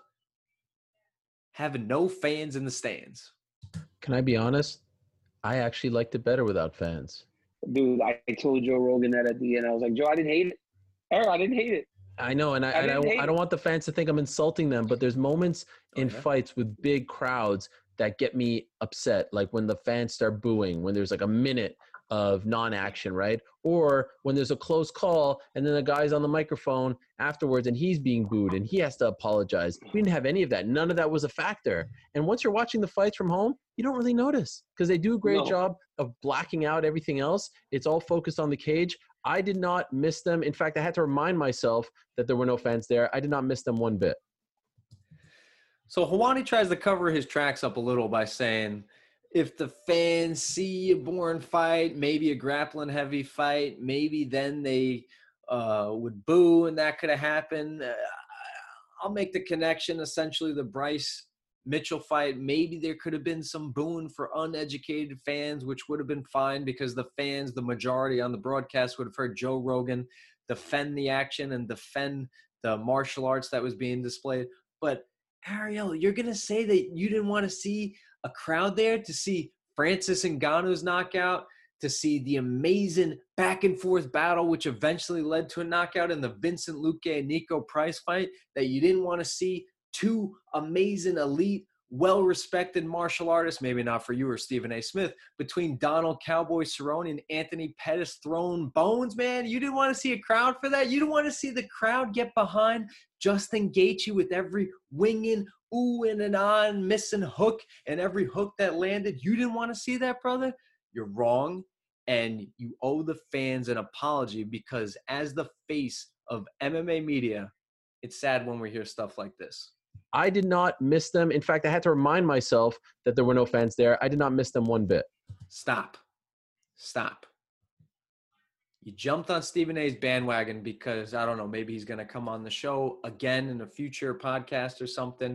having no fans in the stands. Can I be honest? I actually liked it better without fans. Dude, I told Joe Rogan that at the end. I was like, Joe, I didn't hate it. I didn't hate it. I know, and I don't want the fans to think I'm insulting them, but there's moments in fights with big crowds that get me upset, like when the fans start booing, when there's like a minute of non-action, right? Or when there's a close call and then the guy's on the microphone afterwards and he's being booed and he has to apologize. We didn't have any of that. None of that was a factor. And once you're watching the fights from home, you don't really notice because they do a great job of blacking out everything else. It's all focused on the cage. I did not miss them. In fact, I had to remind myself that there were no fans there. I did not miss them one bit. So Helwani tries to cover his tracks up a little by saying, if the fans see a boring fight, maybe a grappling heavy fight, maybe then they would boo and that could have happened. I'll make the connection, essentially the Bryce Mitchell fight. Maybe there could have been some booing for uneducated fans, which would have been fine because the fans, the majority on the broadcast, would have heard Joe Rogan defend the action and defend the martial arts that was being displayed. But Ariel, you're going to say that you didn't want to see a crowd there to see Francis Ngannou's knockout, to see the amazing back and forth battle, which eventually led to a knockout in the Vincent Luque and Nico Price fight, that you didn't want to see two amazing elite well-respected martial artist, maybe not for you or Stephen A. Smith, between Donald Cowboy Cerrone and Anthony Pettis throwing bones, man. You didn't want to see a crowd for that? You didn't want to see the crowd get behind Justin Gaethje with every winging, ooh and an on, missing hook, and every hook that landed? You didn't want to see that, brother? You're wrong, and you owe the fans an apology, because as the face of MMA media, it's sad when we hear stuff like this. I did not miss them. In fact, I had to remind myself that there were no fans there. I did not miss them one bit. Stop. You jumped on Stephen A's bandwagon because, I don't know, maybe he's going to come on the show again in a future podcast or something.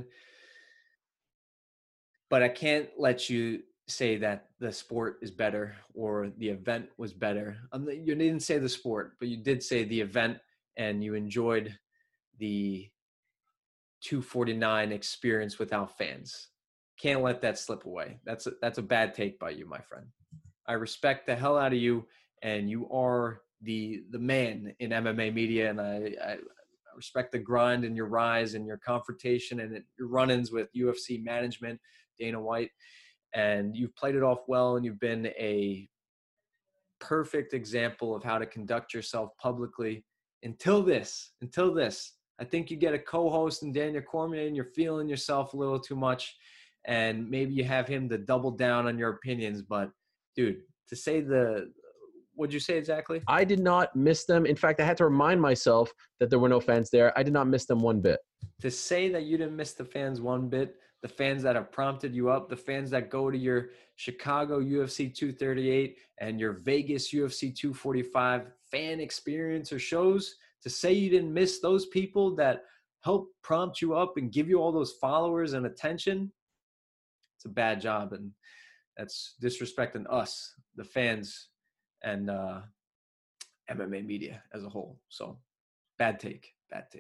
But I can't let you say that the sport is better or the event was better. You didn't say the sport, but you did say the event, and you enjoyed the 249 experience without fans. Can't let that slip away. That's a bad take by you, my friend. I respect the hell out of you, and you are the man in MMA media, and I respect the grind and your rise and your confrontation and your run-ins with UFC management, Dana White, and you've played it off well, and you've been a perfect example of how to conduct yourself publicly until this. I think you get a co-host in Daniel Cormier and you're feeling yourself a little too much, and maybe you have him to double down on your opinions. But, dude, to say what'd you say exactly? I did not miss them. In fact, I had to remind myself that there were no fans there. I did not miss them one bit. To say that you didn't miss the fans one bit, the fans that have prompted you up, the fans that go to your Chicago UFC 238 and your Vegas UFC 245 fan experience or shows, to say you didn't miss those people that help prompt you up and give you all those followers and attention, it's a bad job. And that's disrespecting us, the fans, and MMA media as a whole. So bad take.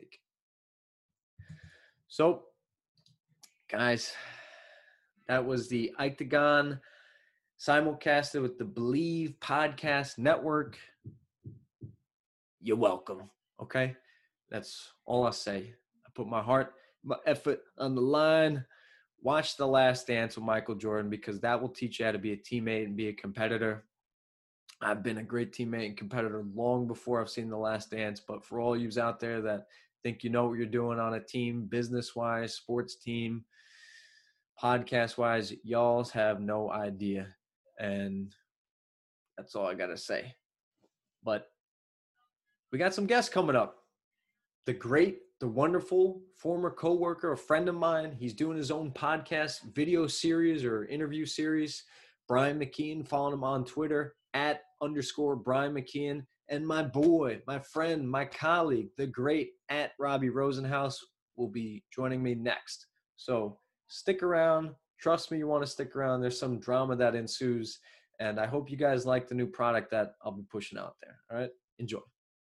So, guys, that was the Octagon simulcasted with the Believe Podcast Network. You're welcome. Okay, that's all I say. I put my heart, my effort on the line. Watch The Last Dance with Michael Jordan, because that will teach you how to be a teammate and be a competitor. I've been a great teammate and competitor long before I've seen The Last Dance, but for all yous out there that think you know what you're doing on a team, business-wise, sports team, podcast-wise, y'all have no idea, and that's all I got to say. But we got some guests coming up. The great, the wonderful former coworker, a friend of mine. He's doing his own podcast, video series or interview series. Brian McKeon, following him on Twitter @_Brian McKeon. And my boy, my friend, my colleague, the great @Robbie Rosenhaus will be joining me next. So stick around. Trust me, you want to stick around. There's some drama that ensues. And I hope you guys like the new product that I'll be pushing out there. All right? Enjoy.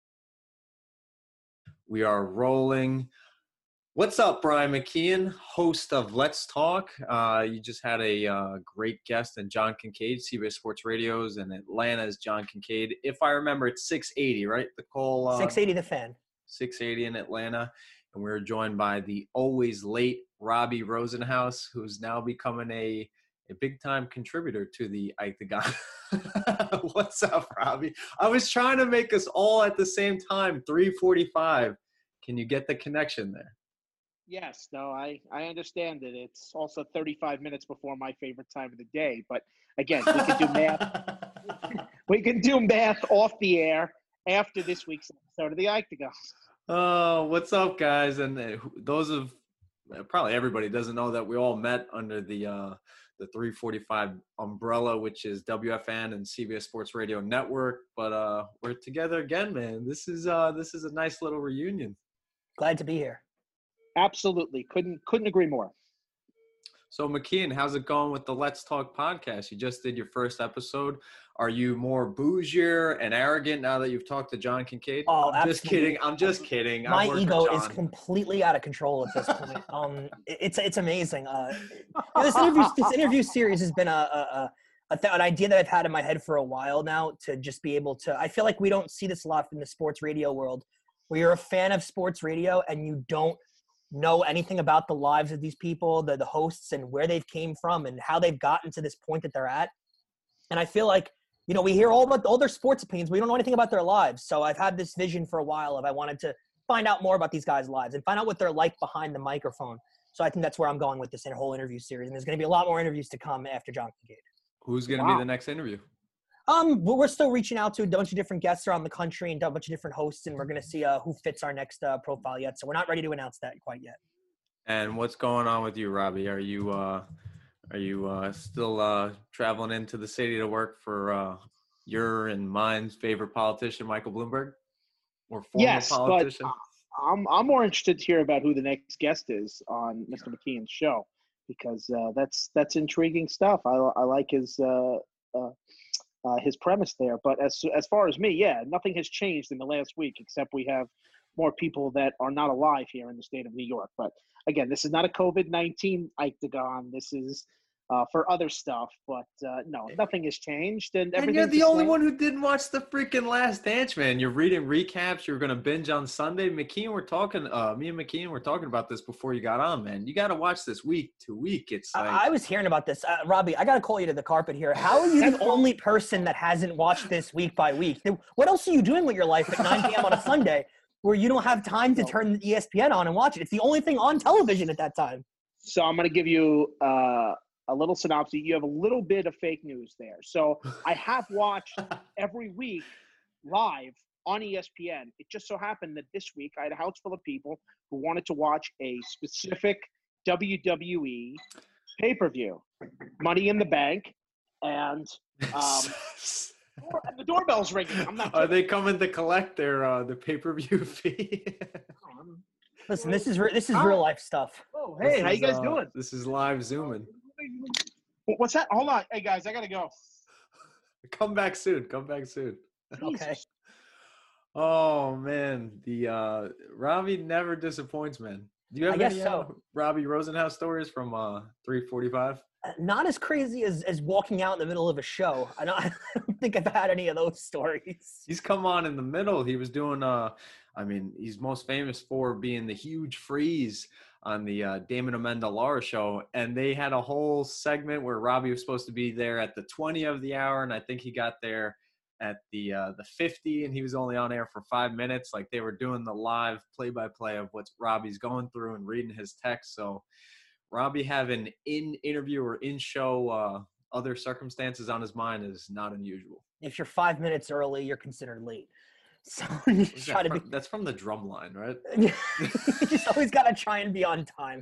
We are rolling. What's up, Brian McKeon, host of Let's Talk? You just had a great guest in John Kincaid, CBS Sports Radio's, and Atlanta's John Kincaid. If I remember, it's 680, right? The call. 680 The Fan. 680 in Atlanta. And we're joined by the always late Robbie Rosenhaus, who's now becoming a big-time contributor to the Octagon. What's up, Robbie? I was trying to make us all at the same time, 3:45. Can you get the connection there? Yes, no, I understand it. It's also 35 minutes before my favorite time of the day. But again, we can do math. We can do math off the air after this week's episode of the Octagon. Oh, what's up, guys? And those of probably everybody doesn't know that we all met under the 345 umbrella, which is WFN and CBS Sports Radio Network. But we're together again, man. This is a nice little reunion. Glad to be here. Absolutely. Couldn't agree more. So, McKeon, how's it going with the Let's Talk podcast? You just did your first episode. Are you more bougier and arrogant now that you've talked to John Kincaid? Oh, I'm just kidding. I'm just kidding. My ego is completely out of control at this point. It's amazing. This interview series has been an idea that I've had in my head for a while now, to just be able to. I feel like we don't see this a lot in the sports radio world, where you're a fan of sports radio and you don't know anything about the lives of these people, the hosts, and where they've came from and how they've gotten to this point that they're at. And I feel like, you know, we hear all about all their sports opinions. We don't know anything about their lives. So I've had this vision for a while of I wanted to find out more about these guys' lives and find out what they're like behind the microphone. So I think that's where I'm going with this whole interview series. And there's going to be a lot more interviews to come after John Kincaid. Who's going to be the next interview? We're still reaching out to a bunch of different guests around the country and a bunch of different hosts, and we're going to see who fits our next profile yet. So we're not ready to announce that quite yet. And what's going on with you, Robbie? Are you still traveling into the city to work for your and mine's favorite politician, Michael Bloomberg, or former politician? But I'm more interested to hear about who the next guest is on Mr. McKeon's show, because that's intriguing stuff. I like his premise there. But as far as me, yeah, nothing has changed in the last week, except we have more people that are not alive here in the state of New York. But again, this is not a COVID-19 Octagon. This is for other stuff. But no, nothing has changed. And you're the only one who didn't watch the freaking Last Dance, man. You're reading recaps. You're going to binge on Sunday. Me and McKeon were talking about this before you got on, man. You got to watch this week to week. It's like, I was hearing about this. Robbie, I got to call you to the carpet here. How are you the only person that hasn't watched this week by week? What else are you doing with your life at 9 p.m. on a Sunday where you don't have time to turn the ESPN on and watch it? It's the only thing on television at that time. So I'm going to give you a little synopsis. You have a little bit of fake news there. So I have watched every week live on ESPN. It just so happened that this week I had a house full of people who wanted to watch a specific WWE pay-per-view, Money in the Bank, and the doorbell's ringing. I'm not. Are they coming to collect their pay-per-view fee? Listen, this is real life stuff. Oh, hey, how you guys doing? This is live Zooming. What's that? Hold on. Hey, guys, I got to go. Come back soon. Okay. Oh, man. The Robbie never disappoints, man. Do you have any Robbie Rosenhaus stories from 345? Not as crazy as walking out in the middle of a show. I don't think I've had any of those stories. He's come on in the middle. He was doing, he's most famous for being the huge freeze on the Damon Amendola show. And they had a whole segment where Robbie was supposed to be there at the 20 of the hour. And I think he got there at the 50, and he was only on air for 5 minutes. Like, they were doing the live play-by-play of what Robbie's going through and reading his text. So Robbie having in-interview or in-show other circumstances on his mind is not unusual. If you're 5 minutes early, you're considered late. So that's from the drum line, right? You just always got to try and be on time.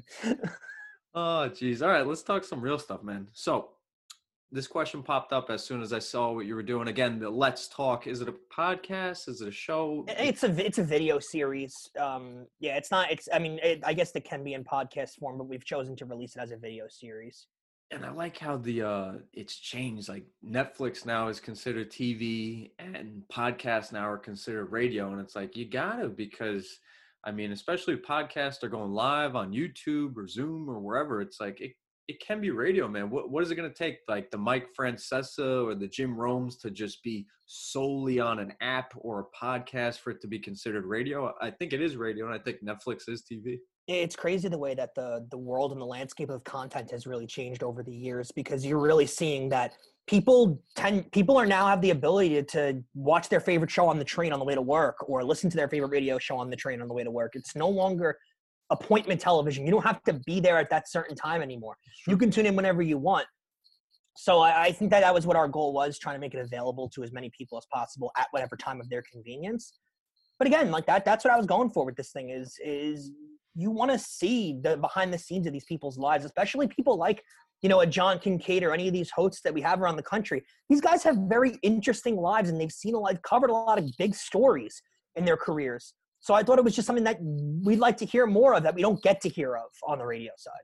Oh, geez. All right, let's talk some real stuff, man. So this question popped up as soon as I saw what you were doing. Again, the Let's Talk. Is it a podcast? Is it a show? It's a video series. It's not. I guess it can be in podcast form, but we've chosen to release it as a video series. And I like how it's changed. Like, Netflix now is considered TV and podcasts now are considered radio. And it's like, you gotta, because especially podcasts are going live on YouTube or Zoom or wherever. It's like, it can be radio, man. What is it going to take? Like the Mike Francesa or the Jim Romes to just be solely on an app or a podcast for it to be considered radio? I think it is radio, and I think Netflix is TV. It's crazy the way that the world and the landscape of content has really changed over the years, because you're really seeing that people are now have the ability to watch their favorite show on the train on the way to work, or listen to their favorite radio show on the train on the way to work. It's no longer appointment television. You don't have to be there at that certain time anymore. You can tune in whenever you want. So I think that was what our goal was, trying to make it available to as many people as possible at whatever time of their convenience. But again, like that's what I was going for with this thing is you want to see the behind the scenes of these people's lives, especially people like, a John Kincaid or any of these hosts that we have around the country. These guys have very interesting lives, and they've covered a lot of big stories in their careers. So I thought it was just something that we'd like to hear more of that we don't get to hear of on the radio side.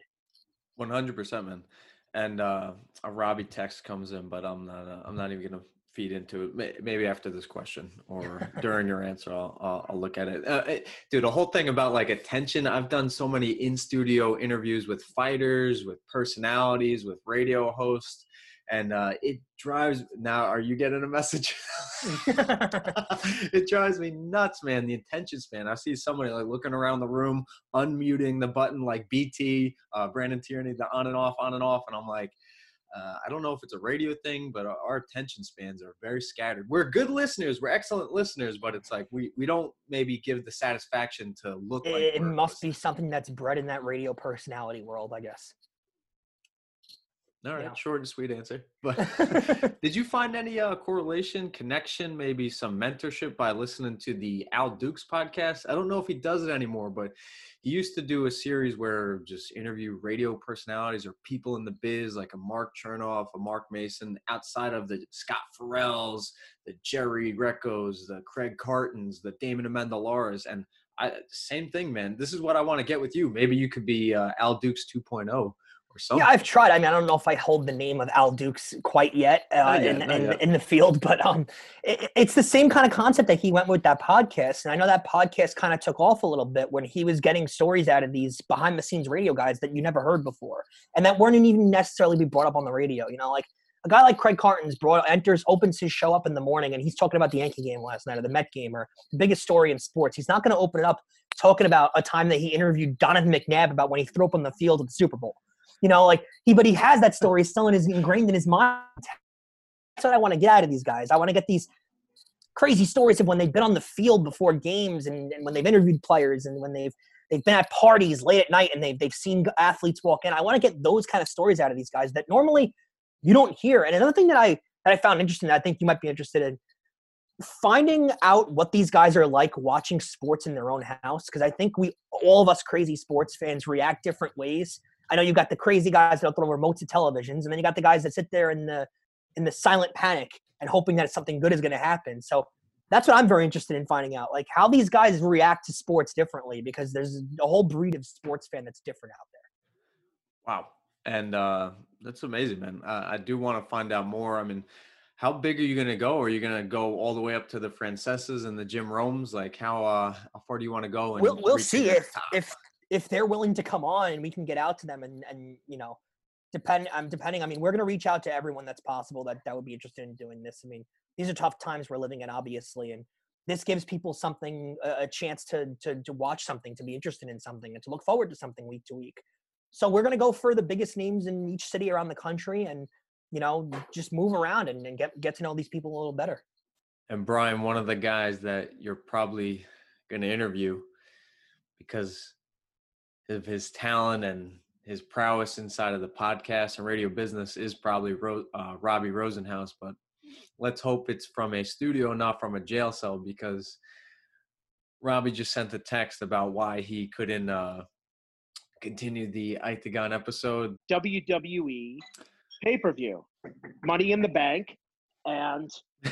100%, man. And a Robbie text comes in, but I'm not even going to feed into it. Maybe after this question or during your answer, I'll look at it. Dude, the whole thing about like attention, I've done so many in-studio interviews with fighters, with personalities, with radio hosts. And it drives now. Are you getting a message? It drives me nuts, man. The attention span. I see somebody like looking around the room, unmuting the button like BT, Brandon Tierney, the on and off. And I'm like, I don't know if it's a radio thing, but our attention spans are very scattered. We're good listeners. We're excellent listeners, but it's like we don't maybe give the satisfaction to look like it must be something that's bred in that radio personality world, I guess. All right, short and sweet answer. But did you find any correlation, connection, maybe some mentorship by listening to the Al Dukes podcast? I don't know if he does it anymore, but he used to do a series where just interview radio personalities or people in the biz, like a Mark Chernoff, a Mark Mason, outside of the Scott Farrells, the Jerry Greccos, the Craig Cartons, the Damon Amendolaras. And same thing, man. This is what I want to get with you. Maybe you could be Al Dukes 2.0. Yeah, I've tried. I mean, I don't know if I hold the name of Al Dukes quite yet in the field, but it's the same kind of concept that he went with that podcast. And I know that podcast kind of took off a little bit when he was getting stories out of these behind the scenes radio guys that you never heard before and that weren't even necessarily be brought up on the radio. You know, like a guy like Craig Cartons opens his show up in the morning and he's talking about the Yankee game last night or the Met game or the biggest story in sports. He's not going to open it up talking about a time that he interviewed Donovan McNabb about when he threw up on the field at the Super Bowl. You know, like but he has that story still ingrained in his mind. That's what I want to get out of these guys. I want to get these crazy stories of when they've been on the field before games and when they've interviewed players and when they've been at parties late at night and they've seen athletes walk in. I want to get those kind of stories out of these guys that normally you don't hear. And another thing that I found interesting that I think you might be interested in, finding out what these guys are like watching sports in their own house, because I think all of us crazy sports fans react different ways. I know you've got the crazy guys that throw remotes to televisions, and then you got the guys that sit there in the silent panic and hoping that something good is going to happen. So that's what I'm very interested in finding out, like how these guys react to sports differently, because there's a whole breed of sports fan that's different out there. Wow. And that's amazing, man. I do want to find out more. I mean, how big are you going to go? Are you going to go all the way up to the Franceses and the Jim Romes? Like how far do you want to go? And we'll see if they're willing to come on and we can get out to them and you know, depending. I mean, we're going to reach out to everyone that's possible that would be interested in doing this. I mean, these are tough times we're living in, obviously, and this gives people something, a chance to watch something, to be interested in something, and to look forward to something week to week. So we're going to go for the biggest names in each city around the country, and you know, just move around and get to know these people a little better. And Brian, one of the guys that you're probably going to interview because of his talent and his prowess inside of the podcast and radio business is probably Robbie Rosenhaus. But let's hope it's from a studio, not from a jail cell, because Robbie just sent a text about why he couldn't continue the Octagon episode. WWE pay-per-view, Money in the Bank, and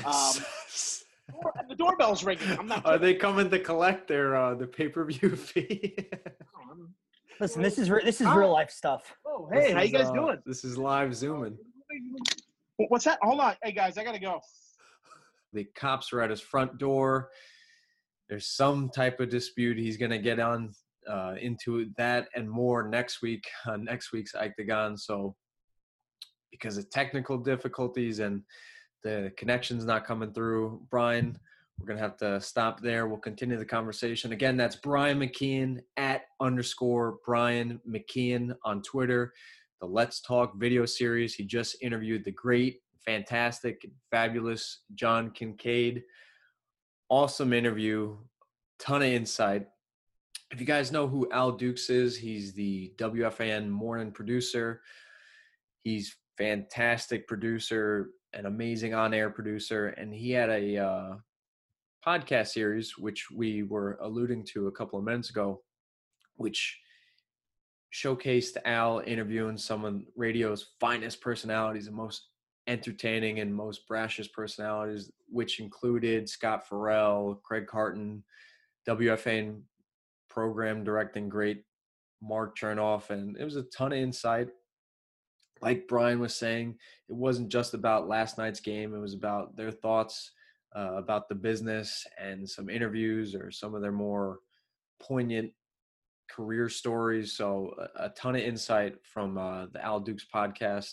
the doorbell's ringing. I'm not. Are they coming to collect their the pay-per-view fee? Listen, this is real life stuff. Oh, hey, how you guys doing? This is live Zooming. What's that? Hold on. Hey, guys, I got to go. The cops are at his front door. There's some type of dispute. He's going to get on into that and more next week on next week's Octagon. So because of technical difficulties and the connection's not coming through, Brian, we're going to have to stop there. We'll continue the conversation. Again, that's Brian McKeon @_Brian McKeon on Twitter. The Let's Talk video series. He just interviewed the great, fantastic, fabulous John Kincaid. Awesome interview. Ton of insight. If you guys know who Al Dukes is, he's the WFAN morning producer. He's fantastic producer, an amazing on-air producer, and he had a podcast series, which we were alluding to a couple of minutes ago, which showcased Al interviewing some of radio's finest personalities and most entertaining and most brashest personalities, which included Scott Farrell, Craig Carton, WFAN program directing great Mark Chernoff, and it was a ton of insight. Like Brian was saying, it wasn't just about last night's game. It was about their thoughts about the business and some interviews or some of their more poignant career stories. So a ton of insight from the Al Dukes podcast.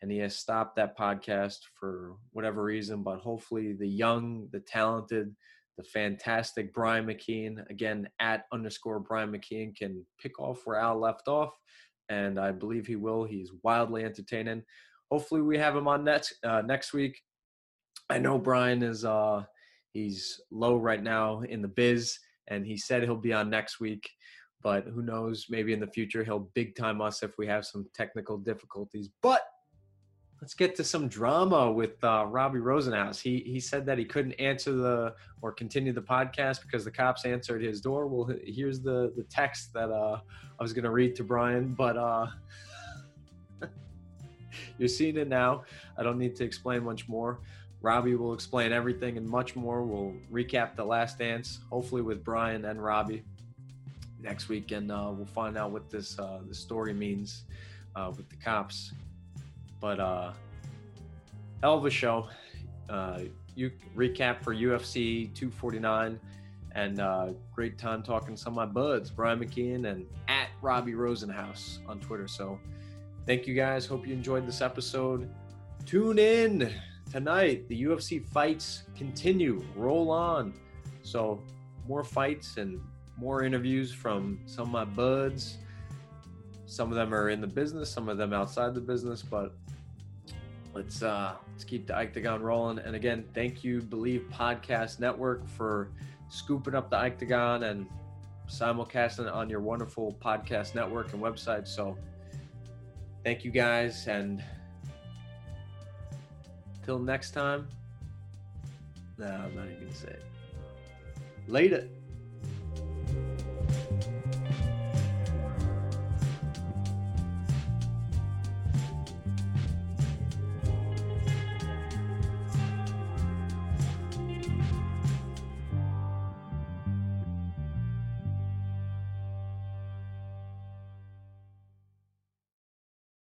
and he has stopped that podcast for whatever reason. But hopefully the young, the talented, the fantastic Brian McKeon, again, @_Brian McKeon, can pick off where Al left off. And I believe he will. He's wildly entertaining. Hopefully we have him on next week. I know Brian is he's low right now in the biz, and he said he'll be on next week. But who knows, maybe in the future he'll big time us if we have some technical difficulties. But let's get to some drama with Robbie Rosenhaus. He said that he couldn't answer or continue the podcast because the cops answered his door. Well, here's the text that I was going to read to Brian, but you're seeing it now. I don't need to explain much more. Robbie will explain everything and much more. We'll recap The Last Dance, hopefully with Brian and Robbie next week, and we'll find out what this story means with the cops. But hell of a show. You recap for UFC 249, and great time talking to some of my buds, Brian McKeon and @Robbie Rosenhaus on Twitter. So thank you guys. Hope you enjoyed this episode. Tune in tonight. The UFC fights continue. Roll on. So more fights and more interviews from some of my buds. Some of them are in the business, some of them outside the business, but let's keep the Octagon rolling. And again, thank you, Believe Podcast Network, for scooping up the Octagon and simulcasting it on your wonderful podcast network and website. So thank you guys, and till next time. No, I'm not even gonna say it. Later.